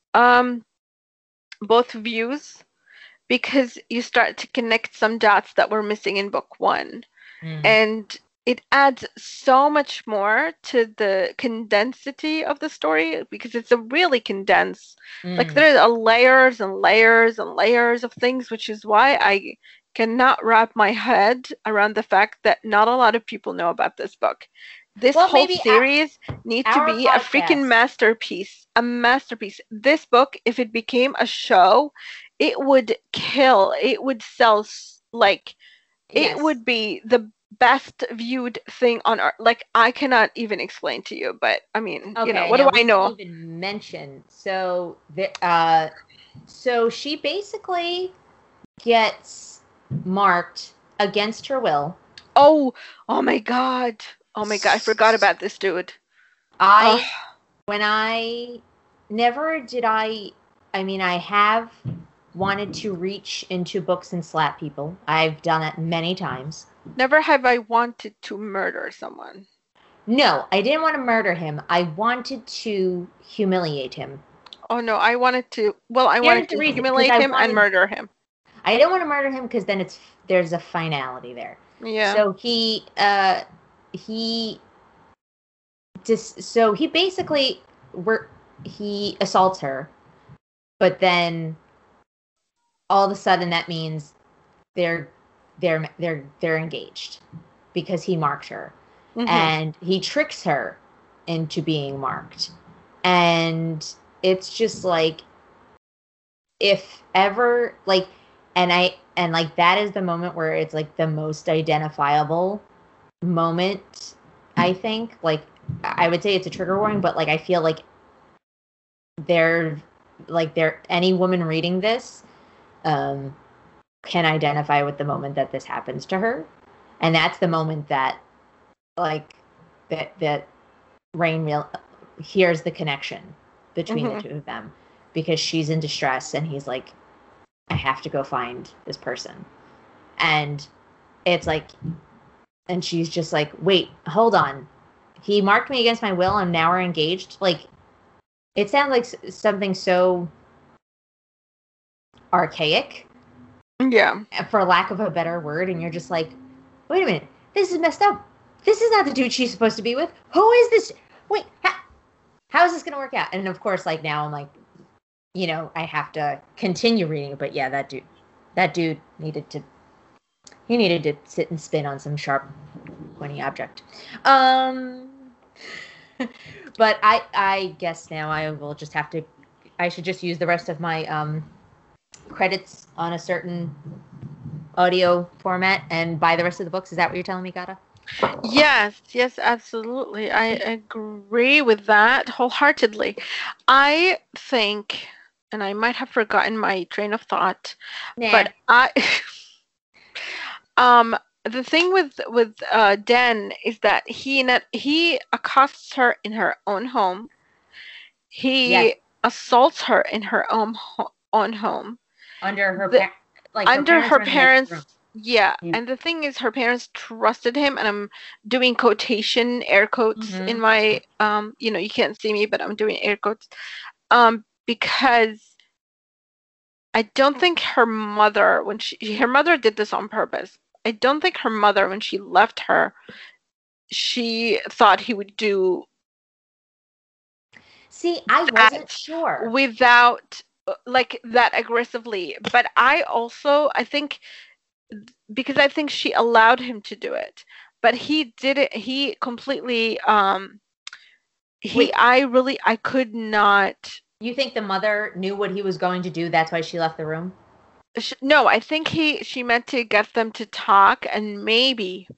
views because you start to connect some dots that were missing in book 1. And it adds so much more to the condensity of the story because it's a really condensed. Like there are layers and layers and layers of things, which is why I cannot wrap my head around the fact that not a lot of people know about this book. This whole series needs to be a freaking masterpiece. A masterpiece. This book, if it became a show, it would kill. It would sell like it would be the best viewed thing on earth. Like I cannot even explain to you, but I mean, you know, what do I know? Even mention so so she basically gets marked against her will. Oh my god! Oh my god! I forgot about this dude. When I never did I mean, I have wanted to reach into books and slap people. I've done it many times. Never have I wanted to murder someone. No, I didn't want to murder him. I wanted to humiliate him. Oh no, I wanted to. Well, I wanted to humiliate him and murder him. I don't want to murder him because then there's a finality there. Yeah. So he basically he assaults her, but then all of a sudden that means they're engaged because he marked her. And he tricks her into being marked. And it's just like, if ever, like, and that is the moment where it's like the most identifiable moment, I think. Like, I would say it's a trigger warning, but like I feel like any woman reading this can identify with the moment that this happens to her. And that's the moment that that Rain hears the connection between the two of them, because she's in distress and he's like, I have to go find this person. And it's like, and she's just like, wait, hold on. He marked me against my will and now we're engaged. Like, it sounds like something so archaic. Yeah. For lack of a better word. And you're just like, wait a minute. This is messed up. This is not the dude she's supposed to be with. Who is this? Wait, how is this going to work out? And of course, like, now I'm like, you know, I have to continue reading it. But yeah, that dude needed to sit and spin on some sharp, pointy object. But I guess now I will just have to, I should just use the rest of my credits on a certain audio format and buy the rest of the books. Is that what you're telling me, Gata? Yes, absolutely. I agree with that wholeheartedly. I think, and I might have forgotten my train of thought, but the thing with Den is that he accosts her in her own home. He assaults her in her own home. Under her parents. Yeah, and the thing is, her parents trusted him, and I'm doing quotation air quotes in my you can't see me, but I'm doing air quotes, because I don't think her mother, when her mother did this on purpose. I don't think her mother, when she left her, she thought he would do. See, I wasn't sure without like that aggressively, but I think. Because I think she allowed him to do it, but he did it. He completely. I could not. You think the mother knew what he was going to do? That's why she left the room? No, I think she meant to get them to talk and maybe,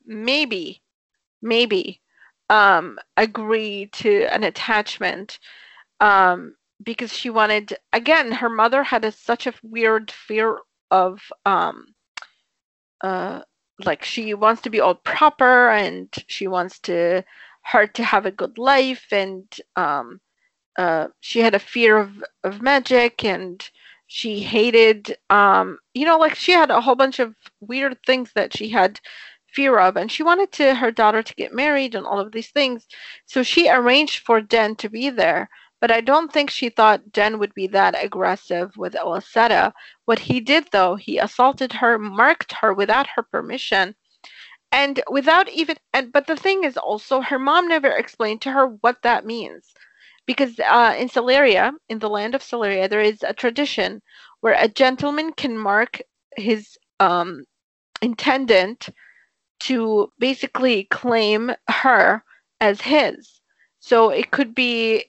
agree to an attachment, because she wanted. Again, her mother had such a weird fear of like she wants to be all proper and she wants her to have a good life, and she had a fear of magic, and she hated like she had a whole bunch of weird things that she had fear of, and she wanted her daughter to get married and all of these things, so she arranged for Den to be there. But I don't think she thought Den would be that aggressive with Elisetta. What he did, though, he assaulted her, marked her without her permission, And without even, but the thing is also, her mom never explained to her what that means. Because in Celeria, in the land of Celeria, there is a tradition where a gentleman can mark his intendant to basically claim her as his. So it could be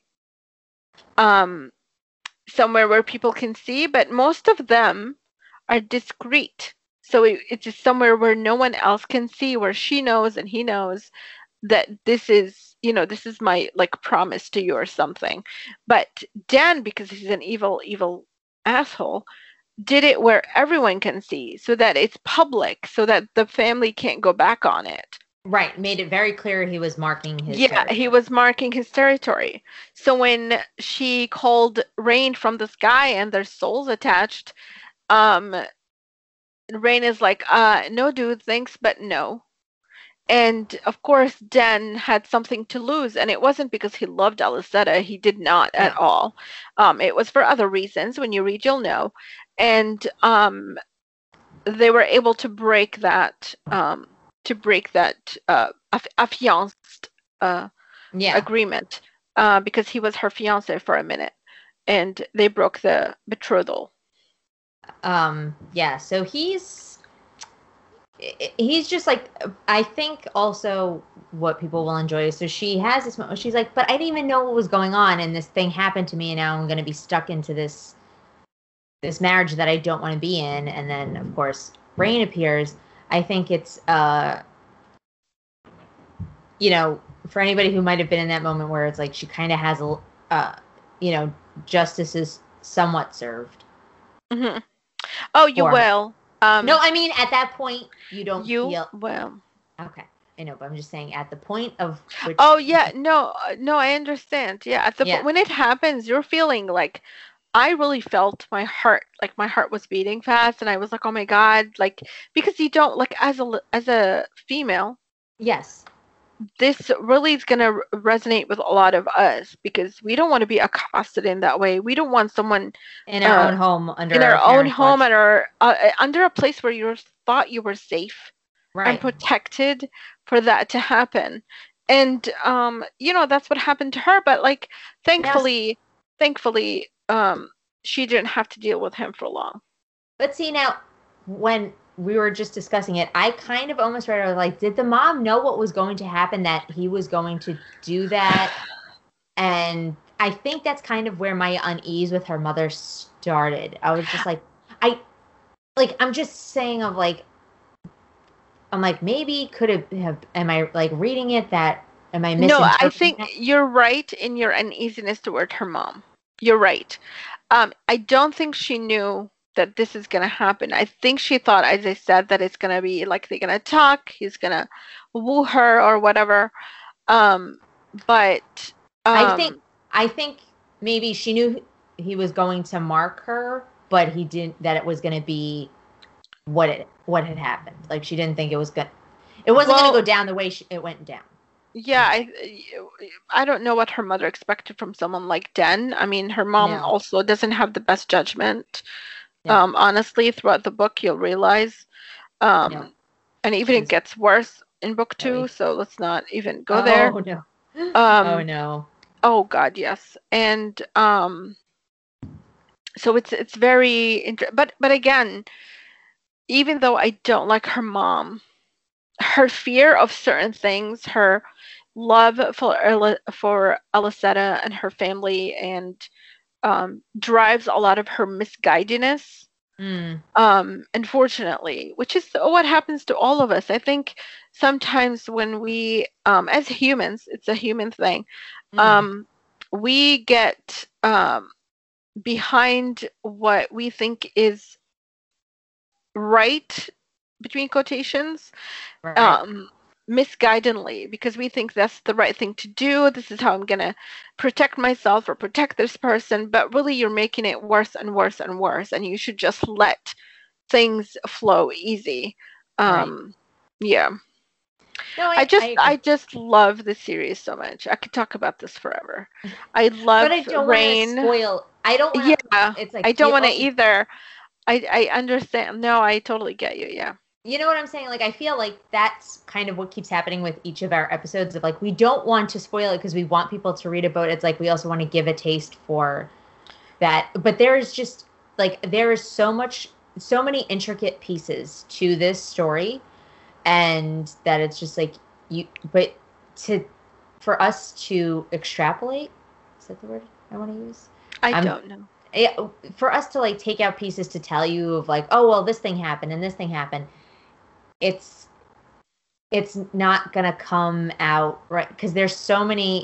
somewhere where people can see, but most of them are discreet. So it's just somewhere where no one else can see, where she knows and he knows that this is, this is my like promise to you or something. But Dan, because he's an evil asshole, did it where everyone can see, so that it's public, so that the family can't go back on it. Right, made it very clear he was marking his territory. He was marking his territory. So when she called Rain from the sky and their souls attached, Rain is like, no dude, thanks, but no. And of course, Dan had something to lose, and it wasn't because he loved Aliceta. He did not at all. It was for other reasons. When you read, you'll know. And they were able to break that, affianced agreement, because he was her fiance for a minute, and they broke the betrothal. So he's just like, I think also what people will enjoy is, so she has this moment, she's like, but I didn't even know what was going on, and this thing happened to me, and now I'm going to be stuck into this marriage that I don't want to be in. And then of course Rain appears. I think it's for anybody who might have been in that moment where it's like she kind of has justice is somewhat served. Mm-hmm. Oh, you will. No, I mean, at that point, you don't feel... Well. Okay, I know, but I'm just saying, at the point of... Which... Oh, yeah, no, I understand. Yeah, at the when it happens, you're feeling like... I really felt my heart was beating fast, and I was like, oh my God, like, because you don't, like, as a female... Yes. This really is going to resonate with a lot of us, because we don't want to be accosted in that way. We don't want someone in our own home, under a place where you thought you were safe, right, and protected, for that to happen. And that's what happened to her. But like, thankfully, she didn't have to deal with him for long. But see, now when we were just discussing it, I kind of almost read, I was like, did the mom know what was going to happen, that he was going to do that? And I think that's kind of where my unease with her mother started. I was just like, I'm just saying of like, I'm like, maybe could it have, am I like reading it that, am I missing? No, I think you're right in your uneasiness toward her mom. You're right. I don't think she knew that this is going to happen. I think she thought, as I said, that it's going to be like they're going to talk, he's going to woo her or whatever. But I think maybe she knew he was going to mark her, but he didn't, that it was going to be what had happened. Like, she didn't think it wasn't going to go down the way it went down. Yeah, I don't know what her mother expected from someone like Den. I mean, her mom also doesn't have the best judgment. Yeah. Honestly, throughout the book, you'll realize. And even it gets worse in book 2, so let's not even go there. Oh, no. Oh, no. Oh, God, yes. And so it's very... But again, even though I don't like her mom, her fear of certain things, her love for Aliceta and her family, and drives a lot of her misguidedness, unfortunately, which is what happens to all of us. I think sometimes when we, as humans, it's a human thing, we get behind what we think is right, between quotations, misguidedly, because we think that's the right thing to do. This is how I'm going to protect myself or protect this person. But really, you're making it worse and worse and worse. And you should just let things flow easy. Yeah. No, I just love the series so much. I could talk about this forever. I love Rain. But I don't want to spoil. I don't want. Yeah. It's like, I don't want to either. I understand. No, I totally get you. Yeah. you know what I'm saying? Like, I feel like that's kind of what keeps happening with each of our episodes of like, we don't want to spoil it because we want people to read it, but it's like, we also want to give a taste for that. But there is just like, there is so many intricate pieces to this story, and that it's just like for us to extrapolate, is that the word I want to use? I don't know. For us to like take out pieces to tell you of like, oh, well, this thing happened and this thing happened. It's not gonna come out right because there's so many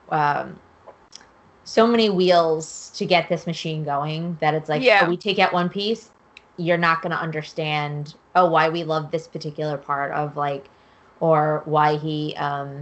wheels to get this machine going that it's like, oh, we take out one piece, you're not gonna understand why we love this particular part of like, or why he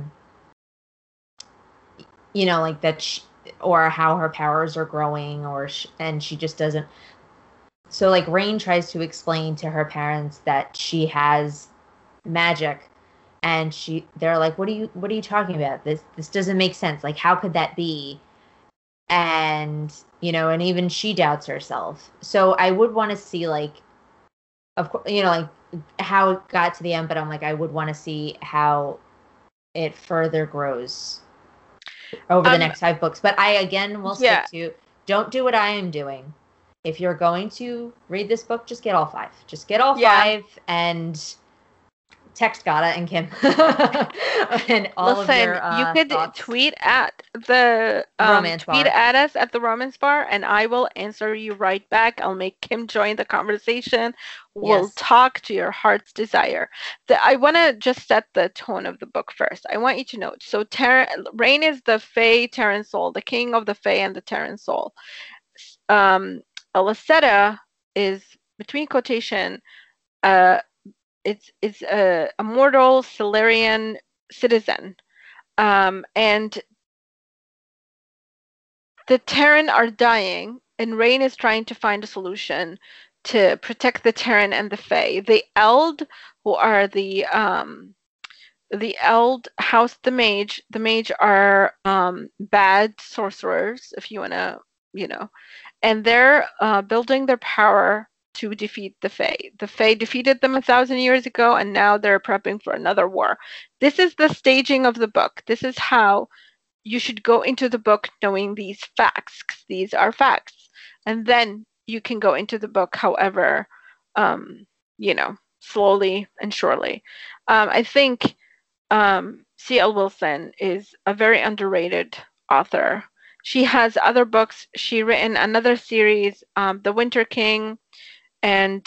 like that or how her powers are growing, and she just doesn't. So like Rain tries to explain to her parents that she has magic, and they're like, what are you talking about? This doesn't make sense. Like, how could that be? And and even she doubts herself. So I would want to see like, of course, like how it got to the end, but I'm like, I would want to see how it further grows over the next 5 books. But I again will stick to, don't do what I am doing. If you're going to read this book, just get all 5. Just get all 5 and text Gata and Kim and all of your you could thoughts. tweet at the Romance Bar. At us at the Romance Bar, and I will answer you right back. I'll make Kim join the conversation. We'll talk to your heart's desire. I want to just set the tone of the book first. I want you to know. So Rain is the Fae Terran soul, the king of the Fae and the Terran soul. Aliceta is, between quotation, it's a mortal Silurian citizen, and the Terran are dying, and Rain is trying to find a solution to protect the Terran and the Fae. The Eld, who are the Eld house the Mage are bad sorcerers, if you want to, and they're building their power to defeat the Fae. The Fae defeated them 1,000 years ago, and now they're prepping for another war. This is the staging of the book. This is how you should go into the book, knowing these facts, 'cause these are facts. And then you can go into the book however, slowly and surely. I think C.L. Wilson is a very underrated author. She has other books. She written another series, The Winter King, and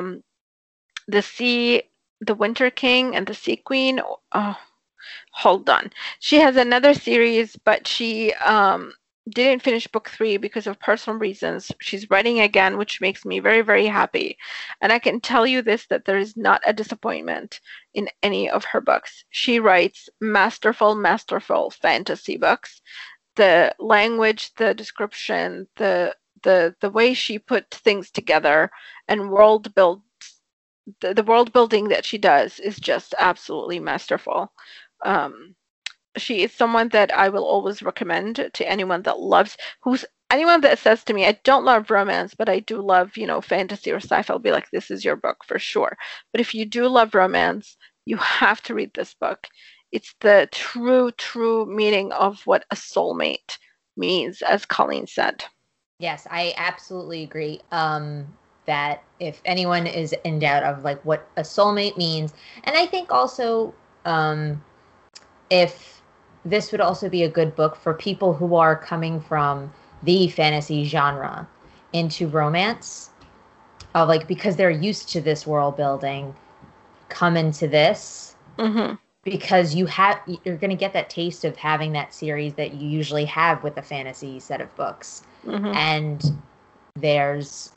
the Winter King and the Sea Queen. Oh, hold on. She has another series, but she didn't finish book 3 because of personal reasons. She's writing again, which makes me very, very happy. And I can tell you this, that there is not a disappointment in any of her books. She writes masterful fantasy books. The language, the description, the way she put things together and the world building that she does is just absolutely masterful. She is someone that I will always recommend to anyone that anyone that says to me, I don't love romance, but I do love, fantasy or sci-fi. I'll be like, this is your book for sure. But if you do love romance, you have to read this book. It's the true meaning of what a soulmate means, as Colleen said. Yes, I absolutely agree. That if anyone is in doubt of like what a soulmate means, and I think also if this would also be a good book for people who are coming from the fantasy genre into romance, because they're used to this world building, come into this. Mm-hmm. Because you're going to get that taste of having that series that you usually have with a fantasy set of books. Mm-hmm. And there's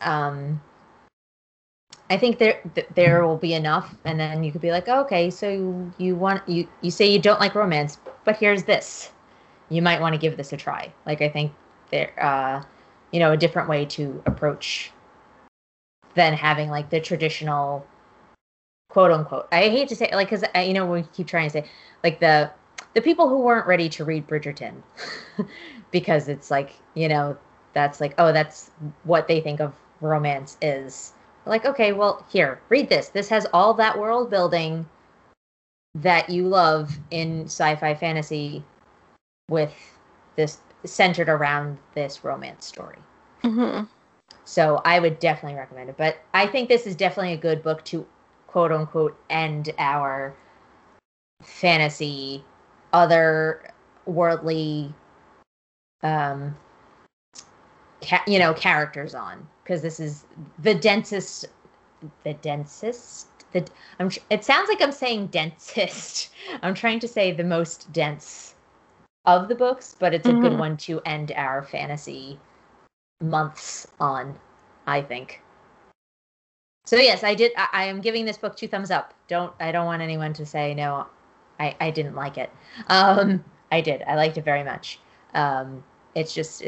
I think there will be enough, and then you could be like, oh, okay, so you say you don't like romance, but here's this. You might want to give this a try. Like, I think there a different way to approach than having like the traditional quote unquote. I hate to say it, like, because we keep trying to say like the people who weren't ready to read Bridgerton because it's like, that's like, oh, that's what they think of romance is, like, okay, well, here, read this. This has all that world building that you love in sci-fi fantasy with this centered around this romance story. Mm-hmm. So I would definitely recommend it. But I think this is definitely a good book to, quote unquote, end our fantasy, otherworldly, characters on. Because this is the densest. It sounds like I'm saying densest. I'm trying to say the most dense of the books, but it's a good one to end our fantasy months on, I think. So yes, I am giving this book 2 thumbs up. I don't want anyone to say no, I didn't like it. I did. I liked it very much. It's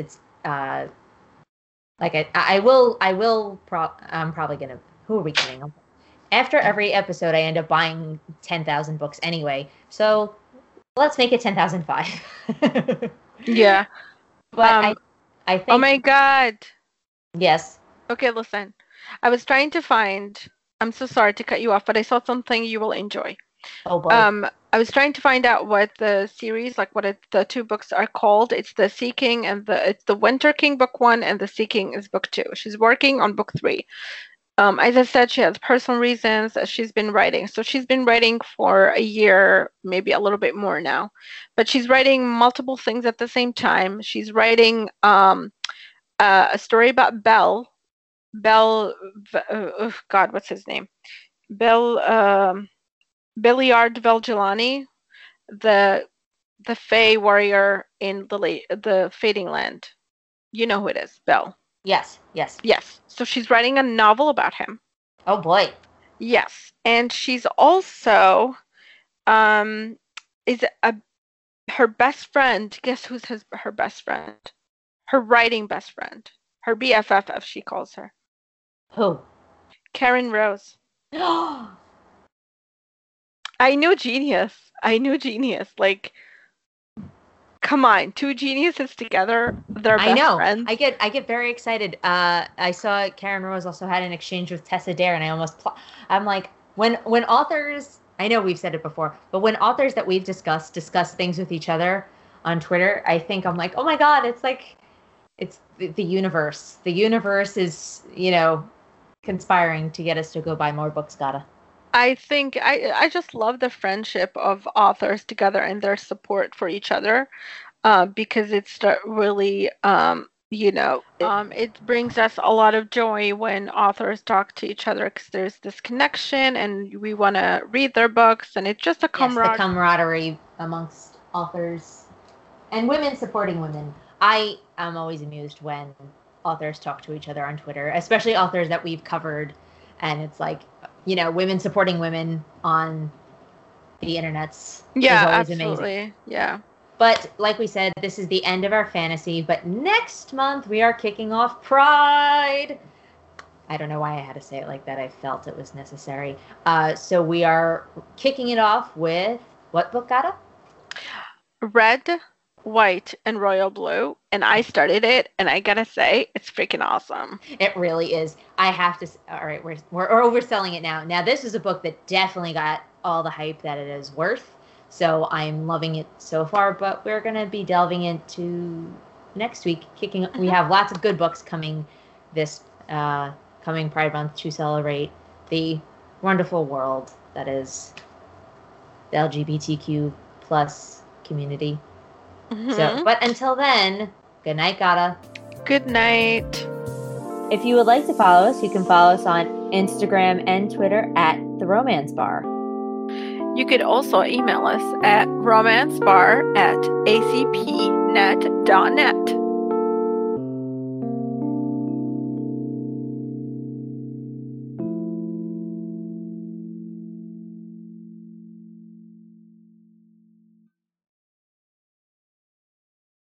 like I'm probably gonna. Who are we kidding? After every episode, I end up buying 10,000 books anyway. So let's make it 10,005. Yeah. But I think. Oh my God. Yes. Okay, listen. I was trying to find. I'm so sorry to cut you off, but I saw something you will enjoy. Oh boy. I was trying to find out what the series, like what the 2 books are called. It's the Sea King and it's the Winter King book 1, and the Sea King is book 2. She's working on book 3. As I said, she has personal reasons that she's been writing. So she's been writing for a year, maybe a little bit more now. But she's writing multiple things at the same time. She's writing a story about Bell. God, what's his name? Belliard Velgelani, the Fae warrior in the Fading Land. You know who it is, Bell. Yes. So she's writing a novel about him. Oh boy. Yes, and she's also her best friend. Guess who's her best friend? Her writing best friend. Her BFF, as she calls her. Who? Karen Rose. I knew genius. Like, come on, 2 geniuses together. They're best friends. I get very excited. I saw Karen Rose also had an exchange with Tessa Dare, and I'm like, when authors, I know we've said it before, but when authors that we've discuss things with each other on Twitter, I think I'm like, oh my God, it's like, it's the universe. The universe is, conspiring to get us to go buy more books, Gata. I think I just love the friendship of authors together and their support for each other, because it's really, it brings us a lot of joy when authors talk to each other, because there's this connection and we want to read their books, and it's just a camaraderie. Yes, the camaraderie amongst authors and women supporting women. I am always amused when authors talk to each other on Twitter, especially authors that we've covered, and it's like, women supporting women on the internets. Yeah, is always absolutely. Amazing. Yeah. But like we said, this is the end of our fantasy. But next month we are kicking off Pride. I don't know why I had to say it like that. I felt it was necessary. So we are kicking it off with what book, Gata? Red, White, and Royal Blue. And I started it, and I gotta say, it's freaking awesome. It really is. I have to. All right, we're overselling it now. Now, this is a book that definitely got all the hype that it is worth. So I'm loving it so far. But we're gonna be delving into next week. We have lots of good books coming this coming Pride Month to celebrate the wonderful world that is the LGBTQ plus community. Mm-hmm. So, but until then, good night, Gata. Good night. If you would like to follow us, you can follow us on Instagram and Twitter at The Romance Bar. You could also email us at romancebar@acpnet.net.